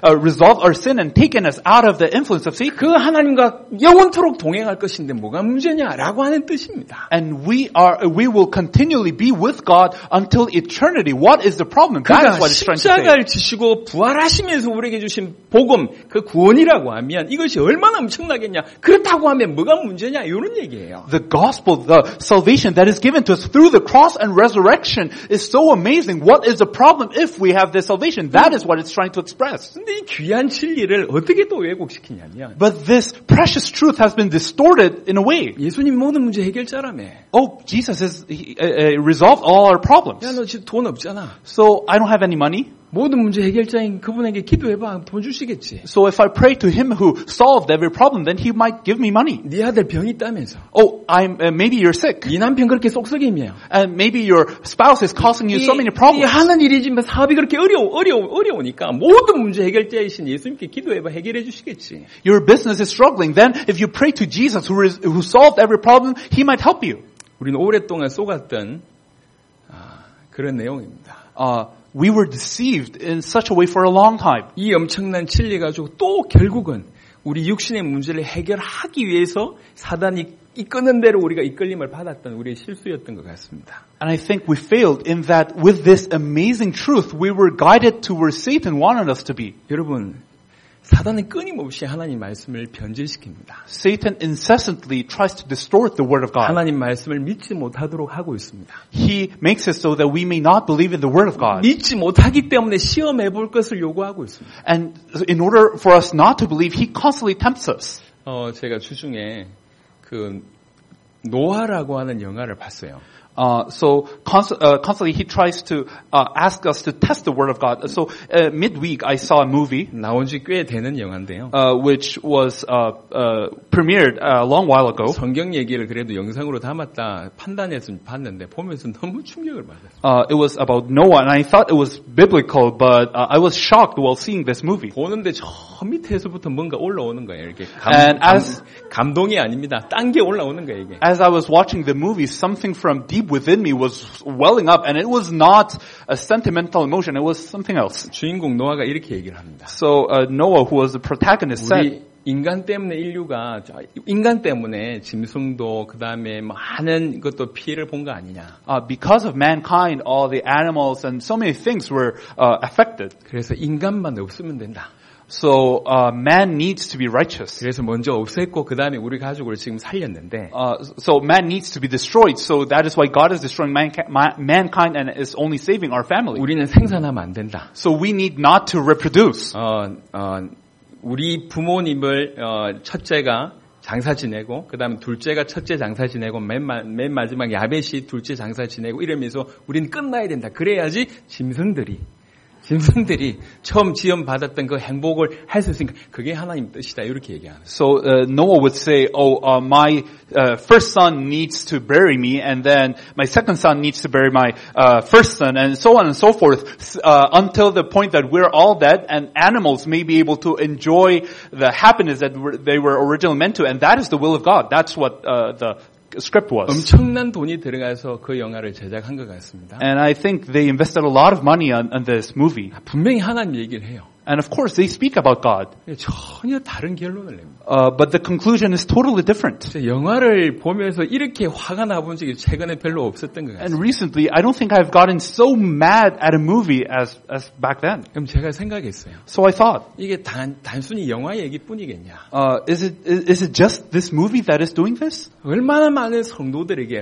our sin and taken us out of the influence of Satan. 그 하나님과 영원토록 동행할 것인데 뭐가 문제냐라고 하는 뜻입니다. And we will continually be with God until eternity. What is the problem? That is 그러니까 what it's trying to say. 십자가를 지시고 부활하시면서 우리에게 주신 복음, 그 구원이라고 하면 이것이 얼마나 엄청나겠냐. 그렇다고 하면 뭐가 문제냐 이런 얘기예요. The gospel, the salvation that is given to us through the cross and resurrection is so amazing. What is the problem if we have this salvation? That is what it's trying to express. 근데 이 귀한 진리를 어떻게 또 왜곡시키냐면 But this precious truth has been distorted in a way. 예수님 모든 문제 해결자라며. Oh, Jesus has resolved all our problems. 야, 너 지금 돈 없잖아. So I don't have any money. 모든 문제 해결자인 그분에게 기도해봐. 돈 주시겠지. So if I pray to Him who solved every problem, then He might give me money. 네 아들 병 있다면서. Oh, maybe you're sick. 네 남편 그렇게 쏙쏙이며. And maybe your spouse is causing you so many 이 problems. 하는 일이지만 사업이 그렇게 어려우니까 모든 문제 해결자이신 예수님께 기도해봐 해결해 주시겠지. Your business is struggling. Then if you pray to Jesus who solved every problem, He might help you. 우리는 오랫동안 속았던 그런 내용입니다. We were deceived in such a way for a long time. 이 엄청난 진리 가지고 또 결국은 우리 육신의 문제를 해결하기 위해서 사단이 이끄는 대로 우리가 이끌림을 받았던 우리의 실수였던 것 같습니다. And I think we failed in that with this amazing truth, we were guided to where Satan wanted us to be. 여러분, 사단은 끊임없이 하나님 말씀을 변질시킵니다. Satan incessantly tries to distort the word of God. 하나님 말씀을 믿지 못하도록 하고 있습니다. He makes it so that we may not believe in the word of God. 믿지 못하기 때문에 시험해 볼 것을 요구하고 있습니다. And in order for us not to believe, he constantly tempts us. 제가 주중에 그 노아라고 하는 영화를 봤어요. So constantly he tries to ask us to test the word of God. So midweek I saw a movie 나온 지 꽤 되는 영화인데요. which was premiered a long while ago. 성경 얘기를 그래도 영상으로 담았다 판단해서 봤는데 보면서 너무 충격을 받았어요. It was about Noah, and I thought it was biblical, but I was shocked while seeing this movie. 보는데 저 밑에서부터 뭔가 올라오는 거예요. 이렇게 감동이 아닙니다. 딴 게 올라오는 거예요. 이게. As I was watching the movie, something from deep within me was welling up, and it was not a sentimental emotion. It was something else. 주인공 노아가 이렇게 얘기를 합니다. So Noah, who was the protagonist, said, 인간 때문에 인류가 인간 때문에 짐승도 그다음에 많은 것도 피해를 본 거 아니냐. Because of mankind, all the animals and so many things were affected. 그래서 인간만 없으면 된다. So man needs to be righteous. 그래서 먼저 없앴고 그다음에 우리 가족을 지금 살렸는데. So man needs to be destroyed. So that is why God is destroying mankind and is only saving our family. 우리는 생산하면 안 된다. So we need not to reproduce. 우리 부모님을 첫째가 장사 지내고 그다음에 둘째가 첫째 장사 지내고 맨 마지막 야벳이 둘째 장사 지내고 이러면서 우리는 끝나야 된다. 그래야지 짐승들이 처음 지음 받았던 그 행복을 할 수 있으니까 그게 하나님 뜻이다 이렇게 얘기하는. So Noah would say, my first son needs to bury me, and then my second son needs to bury my first son, and so on and so forth, until the point that we're all dead, and animals may be able to enjoy the happiness that they were originally meant to, and that is the will of God. That's what the script was. 엄청난 돈이 들어가서 그 영화를 제작한 것 같습니다. And I think they invested a lot of money on this movie. 분명히 하나님 얘기를 해요. And of course, they speak about God. 전혀 다른 결론을 냅니다. But the conclusion is totally different. 영화를 보면서 이렇게 화가 나본 적이 최근에 별로 없었던 것 같아요. And recently, I don't think I've gotten so mad at a movie as back then. 그럼 제가 생각했어요. So I thought, 이게 단순히 영화 얘기뿐이겠냐? Is it just this movie that is doing this? 얼마나 많은 성도들에게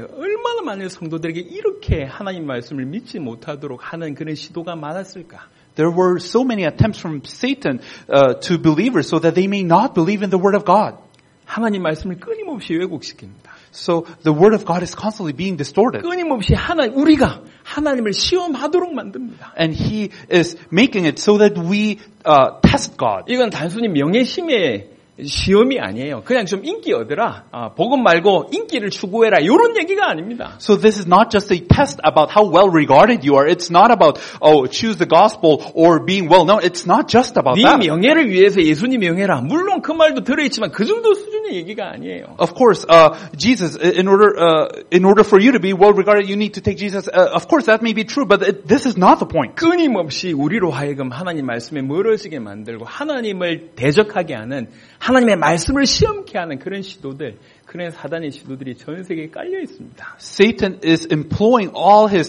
이렇게 하나님 말씀을 믿지 못하도록 하는 그런 시도가 많았을까? There were so many attempts from Satan to believers so that they may not believe in the Word of God. 하나님 말씀을 끊임없이 왜곡시킵니다. So the Word of God is constantly being distorted. 끊임없이 우리가 하나님을 시험하도록 만듭니다. And He is making it so that we test God. 이건 단순히 명예심의 시험이 아니에요. 그냥 좀 인기 얻으라. 복음 말고 인기를 추구해라. 이런 얘기가 아닙니다. So this is not just a test about how well regarded you are. It's not about choose the gospel or being well known. It's not just about 네 that. 명예를 위해서 예수님 명예라. 물론 그 말도 들어있지만 그 정도 수준의 얘기가 아니에요. Of course, Jesus. In order for you to be well regarded, you need to take Jesus. Of course, that may be true, but this is not the point. 끊임없이 우리로 하여금 하나님 말씀에 멀어지게 만들고 하나님을 대적하게 하는 하나님의 말씀을 시험케 하는 그런 시도들, 그런 사단의 시도들이 전 세계에 깔려 있습니다. Satan is employing all his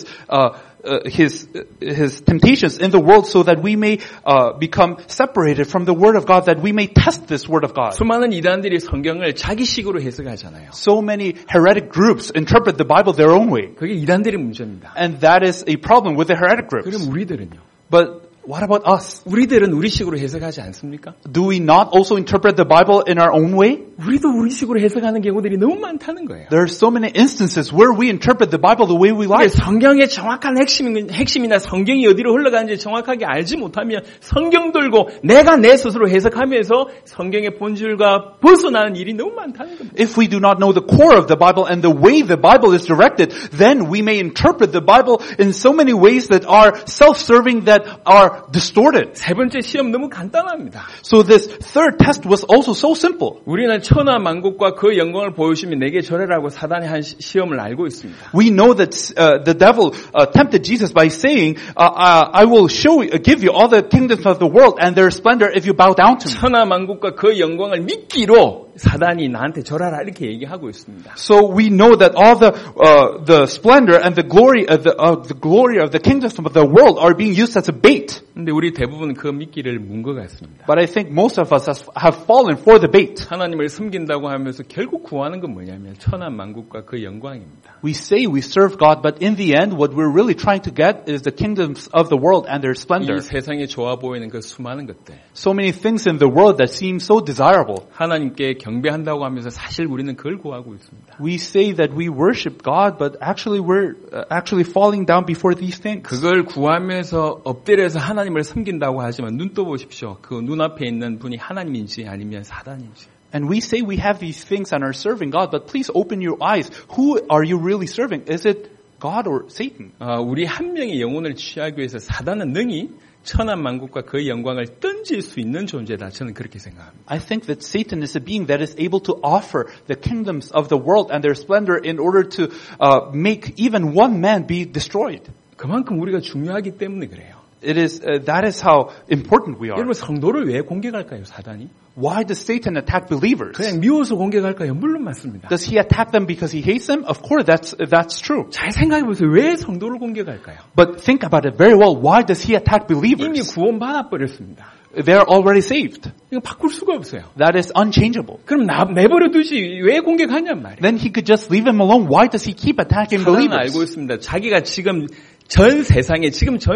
temptations in the world so that we may become separated from the Word of God, that we may test this Word of God. 수많은 이단들이 성경을 자기식으로 해석하잖아요. So many heretic groups interpret the Bible their own way. 그게 이단들의 문제입니다. And that is a problem with the heretic groups. 그럼 우리들은요? But what about us? 우리들은 우리식으로 해석하지 않습니까? Do we not also interpret the Bible in our own way? 우리도 우리식으로 해석하는 경우들이 너무 많다는 거예요. There are so many instances where we interpret the Bible the way we like. 성경의 정확한 핵심이나 성경이 어디로 흘러가는지 정확하게 알지 못하면 성경 들고 내가 내 스스로 해석하면서 성경의 본질과 벗어나는 일이 너무 많다는 겁니다. If we do not know the core of the Bible and the way the Bible is directed, then we may interpret the Bible in so many ways that are self-serving, that are distorted. 세 번째 시험 너무 간단합니다. So this third test was also so simple. 우리는 천하 만국과 그 영광을 보여주시면 내게 절하라고 사단이 한 시험을 알고 있습니다. We know that the devil tempted Jesus by saying, I will give you all the kingdoms of the world and their splendor if you bow down to me. 천하 만국과 그 영광을 믿기로 사단이 나한테 절하라 이렇게 얘기하고 있습니다. So we know that all the splendor and the glory of the kingdoms of the world are being used as a bait. 근데 우리 대부분 그 미끼를 문 것 같습니다. But I think most of us have fallen for the bait. 하나님을 섬긴다고 하면서 결국 구하는 건 뭐냐면 천한 만국과 그 영광입니다. We say we serve God, but in the end, what we're really trying to get is the kingdoms of the world and their splendor. 이 세상에 좋아 보이는 그 수많은 것들. So many things in the world that seem so desirable. 하나님께 경배한다고 하면서 사실 우리는 그걸 구하고 있습니다. We say that we worship God, but actually we're actually falling down before these things. 그걸 구하면서 엎드려서 하나님을 섬긴다고 하지만 눈 떠보십시오. 그 눈앞에 있는 분이 하나님인지 아니면 사단인지. And we say we have these things and are serving God, but please open your eyes. Who are you really serving? Is it God or Satan? 우리 한 명의 영혼을 취하기 위해서 사단은 능히 천한 만국과 그 영광을 던질 수 있는 존재다. 저는 그렇게 생각합니다. I think that Satan is a being that is able to offer the kingdoms of the world and their splendor in order to make even one man be destroyed. 그만큼 우리가 중요하기 때문에 그래요. It is that is how important we are. 여러분 성도를 왜 공격할까요, 사단이? Why does Satan attack believers? 그냥 미워서 공격할까요? 물론 맞습니다. Does he attack them because he hates them? Of course, that's true. 잘 생각해 보세요. 왜 성도를 공격할까요? But think about it very well. Why does he attack 이미 believers? 구원받아 버렸습니다. They are already saved. 이거 바꿀 수가 없어요. That is unchangeable. 그럼 내버려 두지 왜 공격하냔 말이에요. Then he could just leave him alone. Why does he keep attacking 사단은 believers? 알고 있습니다. 자기가 지금 전 세상의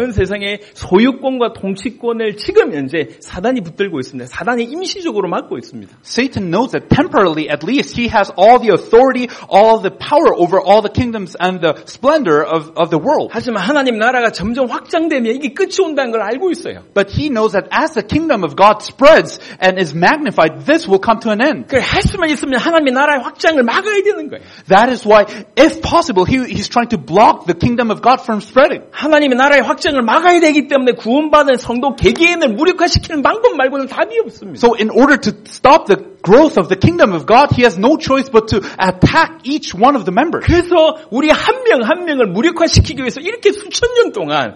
소유권과 통치권을 지금 현재 사단이 붙들고 있습니다. 사단이 임시적으로 맡고 있습니다. Satan knows that temporarily, at least, he has all the authority, all the power over all the kingdoms and the splendor of the world. 하지만 하나님 나라가 점점 확장되면 이게 끝이 온다는 걸 알고 있어요. But he knows that as the kingdom of God spreads and is magnified, this will come to an end. 그래 할 수만 있으면 하나님의 나라의 확장을 막아야 되는 거예요. That is why, if possible, he's trying to block the kingdom of God from spreading. 하나님의 나라의 확장을 막아야 되기 때문에 구원받은 성도 개개인을 무력화시키는 방법 말고는 답이 없습니다. So in order to stop the growth of the kingdom of God, he has no choice but to attack each one of the members. 그래서 우리 한 명 한 명을 무력화시키기 위해서 이렇게 수천 년 동안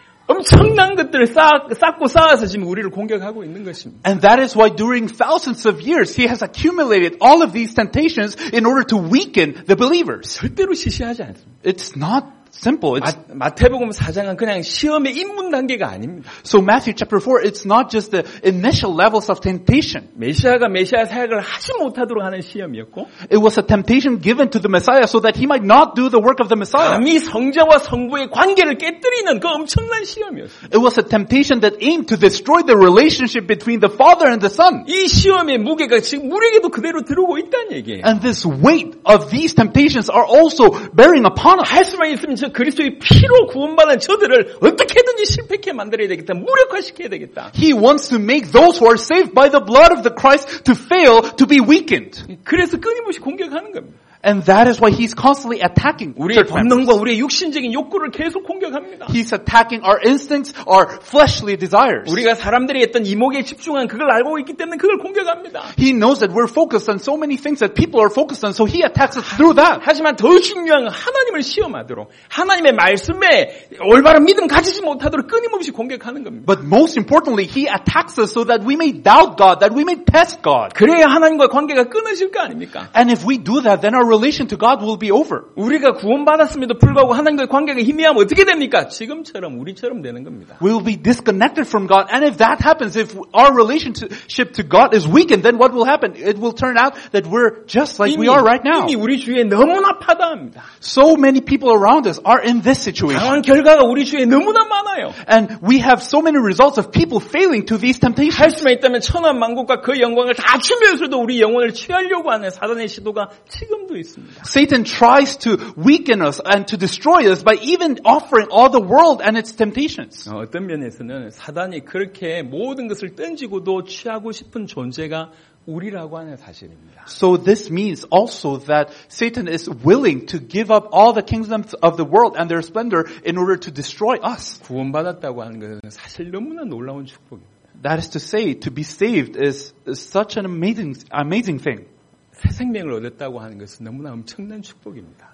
엄청난 것들을 쌓고 쌓아서 지금 우리를 공격하고 있는 것입니다. And that is why during thousands of years, he has accumulated all of these temptations in order to weaken the believers. 절대로 시시하지 않습니다. It's not simple. 마태복음 4장은 그냥 시험의 입문 단계가 아닙니다. So Matthew chapter 4, it's not just the initial levels of temptation. 메시아가 메시아 사역을 하지 못하도록 하는 시험이었고 It was a temptation given to the Messiah so that he might not do the work of the Messiah. 감히 성자와 성부의 관계를 깨뜨리는 그 엄청난 시험이었습니다. It was a temptation that aimed to destroy the relationship between the Father and the Son. 이 시험의 무게가 지금 우리에게도 그대로 들어오고 있다는 얘기예요. And this weight of these temptations are also bearing upon us. 할 수만 있으면 저 그리스도의 피로 구원받은 저들을 어떻게든지 실패케 만들어야 되겠다. 무력화시켜야 되겠다. He wants to make those who are saved by the blood of the Christ to fail, to be weakened. 그래서 끊임없이 공격하는 겁니다. And that is why he's constantly attacking 우리의 church members. 본능과 우리의 육신적인 욕구를 계속 공격합니다. He's attacking our instincts, our fleshly desires. 우리가 사람들이 했던 이목에 집중한 그걸 알고 있기 때문에 그걸 공격합니다. He knows that we're focused on so many things that people are focused on, so he attacks us through that. 하지만 더 중요한 건 하나님을 시험하도록 하나님의 말씀에 올바른 믿음 가지지 못하도록 끊임없이 공격하는 겁니다. But most importantly, he attacks us so that we may doubt God, that we may test God. 그래야 하나님과 관계가 끊어질 거 아닙니까? And if we do that, then our relation to God will be over. 우리가 구원받았음에도 불구하고 하나님과의 관계가 희미하면 어떻게 됩니까? 지금처럼 우리처럼 되는 겁니다. We will be disconnected from God. And if that happens, if our relationship to God is weakened, then what will happen? It will turn out that we're just like we are right now. 이미 우리 주위에 너무나 파다합니다. So many people around us are in this situation. 당한 결과가 우리 주위에 너무나 많아요. And we have so many results of people failing to these 할 temptations. 수만 있다면 천한 만국과 그 영광을 다 주면서도 우리 영혼을 취하려고 하는 사단의 시도가 지금도 있습니다. Satan tries to weaken us and to destroy us by even offering all the world and its temptations. 어떤 면에서는 사단이 그렇게 모든 것을 던지고도 취하고 싶은 존재가 우리라고 하는 사실입니다. So this means also that Satan is willing to give up all the kingdoms of the world and their splendor in order to destroy us. 구원받았다고 하는 것은 사실 너무나 놀라운 축복입니다. That is to say, to be saved is such an amazing thing. 새 생명을 얻었다고 하는 것은 너무나 엄청난 축복입니다.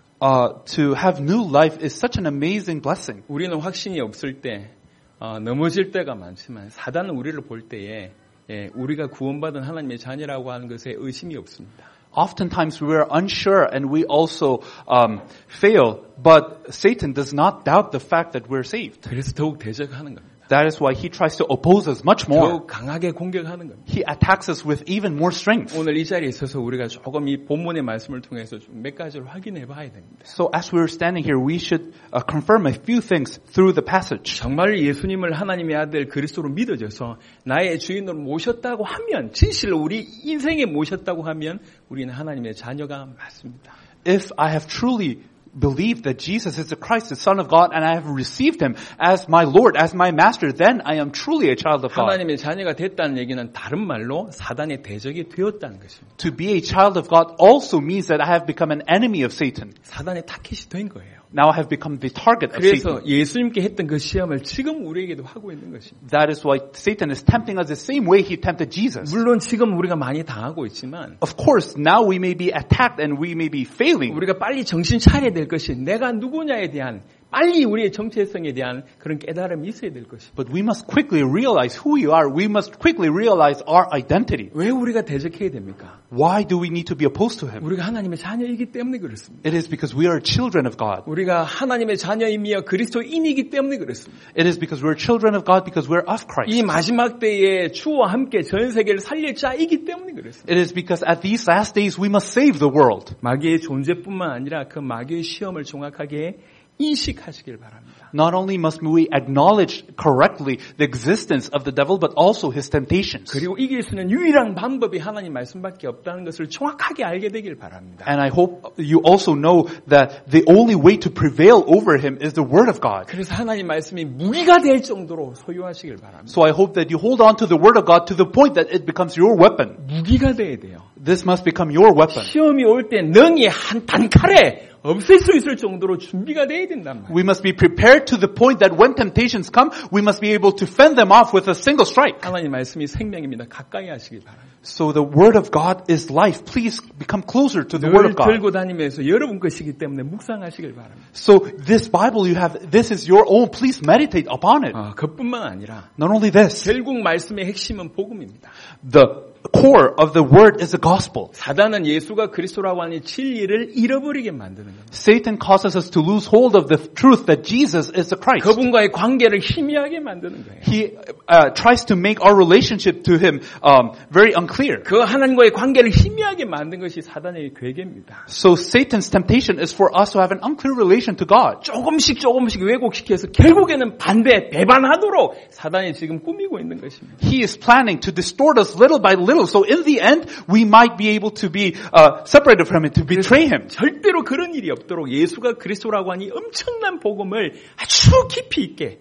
To have new life is such an amazing blessing. 우리는 확신이 없을 때 넘어질 때가 많지만 사단은 우리를 볼 때에 우리가 구원받은 하나님의 자녀라고 하는 것에 의심이 없습니다. Oftentimes we are unsure and we also fail, but Satan does not doubt the fact that we're saved. 그래서 더욱 대적하는 겁니다. That is why he tries to oppose us much more. 더욱 강하게 공격하는 겁니다. He attacks us with even more strength. 오늘 이 자리에 있어서 우리가 조금 이 본문의 말씀을 통해서 좀 몇 가지를 확인해 봐야 됩니다. So as we're standing here, we should confirm a few things through the passage. 정말 예수님을 하나님의 아들 그리스도로 믿어져서 나의 주인으로 모셨다고 하면, 진실로 우리 인생에 모셨다고 하면 우리는 하나님의 자녀가 맞습니다. If I have truly believed that Jesus is the Christ, the Son of God, and I have received Him as my Lord, as my Master, then I am truly a child of God. 하나님의 자녀가 됐다는 얘기는 다른 말로 사단의 대적이 되었다는 것입니다. To be a child of God also means that I have become an enemy of Satan. 사단의 타깃이 된 거예요. Now I have become the target of 그래서 Satan. 예수님께 했던 그 시험을 지금 우리에게도 하고 있는 것입니다. That is why Satan is tempting us the same way he tempted Jesus. 물론 지금 우리가 많이 당하고 있지만 Of course, now we may be attacked and we may be failing. 우리가 빨리 정신 차려야 될 것이 내가 누구냐에 대한 빨리 우리의 정체성에 대한 그런 깨달음이 있어야 될 것입니다. But we must quickly realize who we are. We must quickly realize our identity. 왜 우리가 대적해야 됩니까? Why do we need to be opposed to Him? 우리가 하나님의 자녀이기 때문에 그렇습니다. It is because we are children of God. 우리가 하나님의 자녀이며 그리스도인이기 때문에 그렇습니다. It is because we're children of God because we're of Christ. 이 마지막 때에 주와 함께 전 세계를 살릴 자이기 때문에 그렇습니다. It is because at these last days we must save the world. 마귀의 존재뿐만 아니라 그 마귀의 시험을 정확하게 인식하시길 바랍니다. Not only must we acknowledge correctly the existence of the devil, but also his temptations. 그리고 이길 수 있는 유일한 방법이 하나님 말씀밖에 없다는 것을 정확하게 알게 되길 바랍니다. And I hope you also know that the only way to prevail over him is the Word of God. 그래서 하나님 말씀이 무기가 될 정도로 소유하시길 바랍니다. So I hope that you hold on to the Word of God to the point that it becomes your weapon. 무기가 돼야 돼요. This must become your weapon. 시험이 올 때 능히 한 단칼에 없앨 수 있을 정도로 준비가 돼야 된단 말이에요. We must be prepared to the point that when temptations come, we must be able to fend them off with a single strike. 하나님 말씀이 생명입니다. 가까이 하시길 바랍니다. So the Word of God is life. Please become closer to the Word 늘 of God. 들고 다니면서 여러분 것이기 때문에 묵상하시길 바랍니다. So this Bible you have, this is your own. Please meditate upon it. 그뿐만 아니라 Not only this, 결국 말씀의 핵심은 복음입니다. the core of the Word is the gospel. 사단은 예수가 그리스도라고 하는 진리를 잃어버리게 만드는 겁니다. Satan causes us to lose hold of the truth that Jesus is the Christ. 그분과의 관계를 희미하게 만드는 거예요. He tries to make our relationship to Him very unclear. 그 하나님과의 관계를 희미하게 만든 것이 사단의 괴계입니다. So Satan's temptation is for us to have an unclear relation to God. 조금씩 왜곡시켜서 결국에는 반대, 배반하도록 사단이 지금 꾸미고 있는 것입니다. He is planning to distort us little by little. So in the end, we might be able to be separated from Him, to betray Him. 절대로 그런 일이 없도록 예수가 그리스도라고 하니 엄청난 복음을 아주 깊이 있게,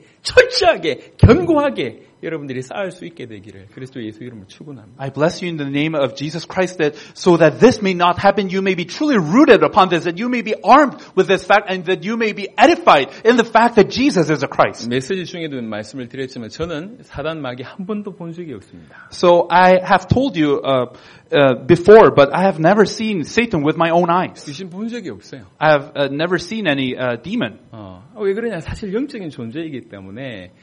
철저하게, 견고하게 여러분들이 쌓을 수 있게 되기를 그리스도 예수 이름으로 축원합니다. I bless you in the name of Jesus Christ that so that this may not happen, you may be truly rooted upon this, that you may be armed with this fact and that you may be edified in the fact that Jesus is a Christ. 메시지 중에도 말씀을 드렸지만 저는 사단 마귀 한 번도 본 적이 없습니다. So I have told you before, but I have never seen Satan with my own eyes. 귀신 본 적이 없어요. I have never seen any demon. 왜 그러냐? 사실 영적인 존재이기 때문에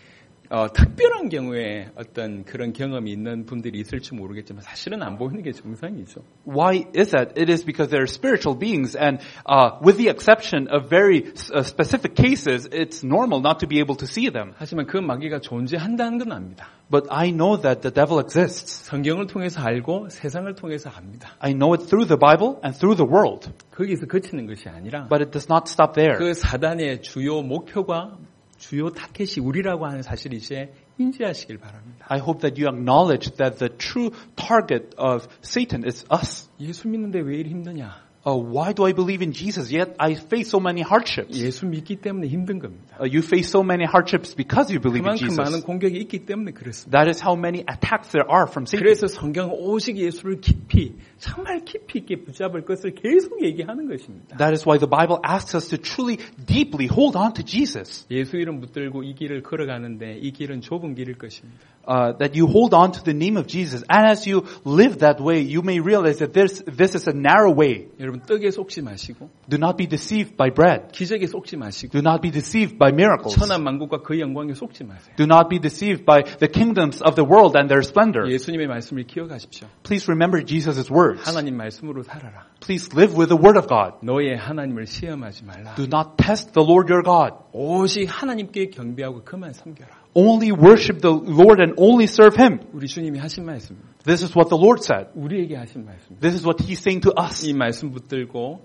특별한 경우에 어떤 그런 경험이 있는 분들이 있을지 모르겠지만 사실은 안 보이는 게 정상이죠. Why is that? It is because they're spiritual beings, and with the exception of very specific cases, it's normal not to be able to see them. 하지만 그 마귀가 존재한다는 건 압니다. But I know that the devil exists. 성경을 통해서 알고 세상을 통해서 압니다. I know it through the Bible and through the world. 거기서 그치는 것이 아니라 But it does not stop there. 그 사단의 주요 목표가 주요 타켓이 우리라고 하는 사실을 이제 인지하시길 바랍니다. I hope that you acknowledge that the true target of Satan is us. 예수 믿는데 왜 이리 힘드냐? Why do I believe in Jesus yet I face so many hardships? 예수 믿기 때문에 힘든 겁니다. You face so many hardships because you believe in 그만큼 많은 Jesus. 공격이 있기 때문에 그렇습니다. That is how many attacks there are from Satan. 그래서 성경은 오직 예수를 깊이, 정말 깊이 있게 붙잡을 것을 계속 얘기하는 것입니다. That is why the Bible asks us to truly, deeply hold on to Jesus. 예수 이름 붙들고 이 길을 걸어가는데 이 길은 좁은 길일 것입니다. That you hold on to the name of Jesus. And as you live that way, you may realize that this is a narrow way. 여러분 떡에 속지 마시고 Do not be deceived by bread. 기적에 속지 마시고 Do not be deceived by miracles. 천한 만국과 그 영광에 속지 마세요. Do not be deceived by the kingdoms of the world and their splendor. 예수님의 말씀을 기억하십시오. Please remember Jesus' words. 하나님 말씀으로 살아라. Please live with the word of God. 너의 하나님을 시험하지 말라. Do not test the Lord your God. 오직 하나님께 경배하고 그만 섬겨라. Only worship the Lord and only serve Him. 우리 주님이 하신 말씀입니다. This is what the Lord said. 우리에게 하신 말씀입니다. This is what He's saying to us. 이 말씀 붙들고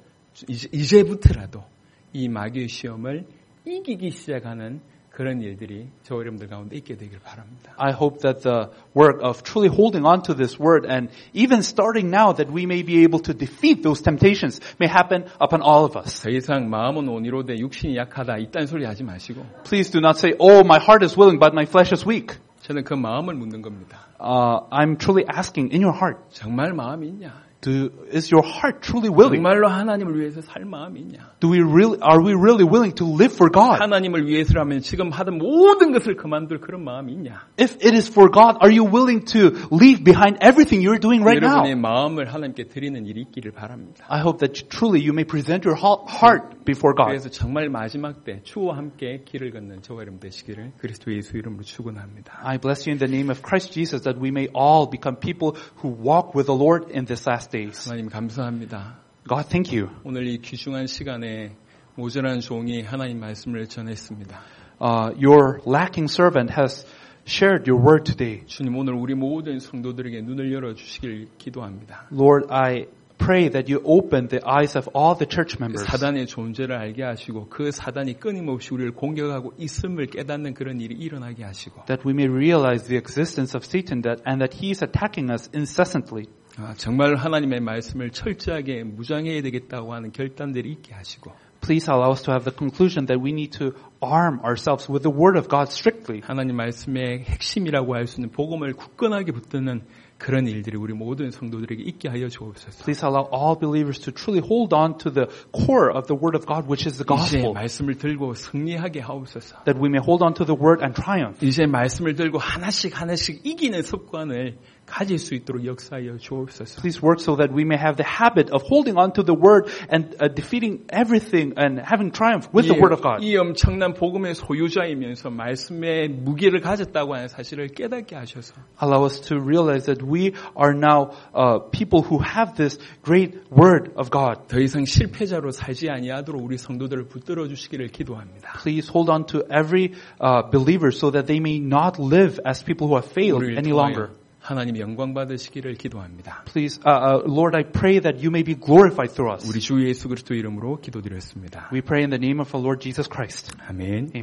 이제부터라도 이 마귀의 시험을 이기기 시작하는 그런 일들이 저 여러분들 가운데 있게 되길 바랍니다. I hope that the work of truly holding on to this word and even starting now that we may be able to defeat those temptations may happen upon all of us. 더 이상 마음은 온이로되 육신이 약하다 이딴 소리 하지 마시고 Please do not say, oh, my heart is willing, but my flesh is weak. 저는 그 마음을 묻는 겁니다. I'm truly asking in your heart, 정말 마음이 있냐? is your heart truly willing? 정말로 하나님을 위해서 살 마음이 있냐? Are we really willing to live for God? 하나님을 위해서라면 지금 하던 모든 것을 그만둘 그런 마음이 있냐? If it is for God, are you willing to leave behind everything you're doing right now? 여러분의 마음을 하나님께 드리는 일이 있기를 바랍니다. I hope that truly you may present your heart before God. 그래서 정말 마지막 때 주와 함께 길을 걷는 저와 여러분 되시기를 그리스도 예수 이름으로 축원합니다. I bless you in the name of Christ Jesus that we may all become people who walk with the Lord in this last days. 하나님 감사합니다. God, thank you. 오늘 이 귀중한 시간에 모자란 종이 하나님 말씀을 전했습니다. Your lacking servant has shared your word today. 주님 오늘 우리 모든 성도들에게 눈을 열어주시길 기도합니다. Lord, I pray that you open the eyes of all the church members. 사단의 존재를 알게 하시고 그 사단이 끊임없이 우리를 공격하고 있음을 깨닫는 그런 일이 일어나게 하시고 That we may realize the existence of Satan and that he is attacking us incessantly. 정말 하나님의 말씀을 철저하게 무장해야 되겠다고 하는 결단들이 있게 하시고 Please allow us to have the conclusion that we need to arm ourselves with the word of God strictly. 하나님 말씀의 핵심이라고 할 수 있는 복음을 굳건하게 붙드는 그런 일들이 우리 모든 성도들에게 있게 하여 주옵소서. Please allow all believers to truly hold on to the core of the word of God, which is the 이제 gospel. 말씀을 들고 승리하게 하옵소서. That we may hold on to the word and triumph. 이제 말씀을 들고 하나씩 이기는 습관을 가질 수 있도록 역사하여 주옵소서. Please work so that we may have the habit of holding on to the word and defeating everything and having triumph with the word of God. 이 엄청난 복음의 소유자이면서 말씀의 무게를 가졌다고 하는 사실을 깨닫게 하셔서 Allow us to realize that we are now people who have this great word of God. 더 이상 실패자로 살지 아니하도록 우리 성도들을 붙들어 주시기를 기도합니다. Please hold on to every believer so that they may not live as people who have failed any longer. 하나님 영광 받으시기를 기도합니다. Please, Lord, I pray that you may be glorified through us. 우리 주 예수 그리스도 이름으로 기도드렸습니다. We pray in the name of our Lord Jesus Christ. 아멘. Amen.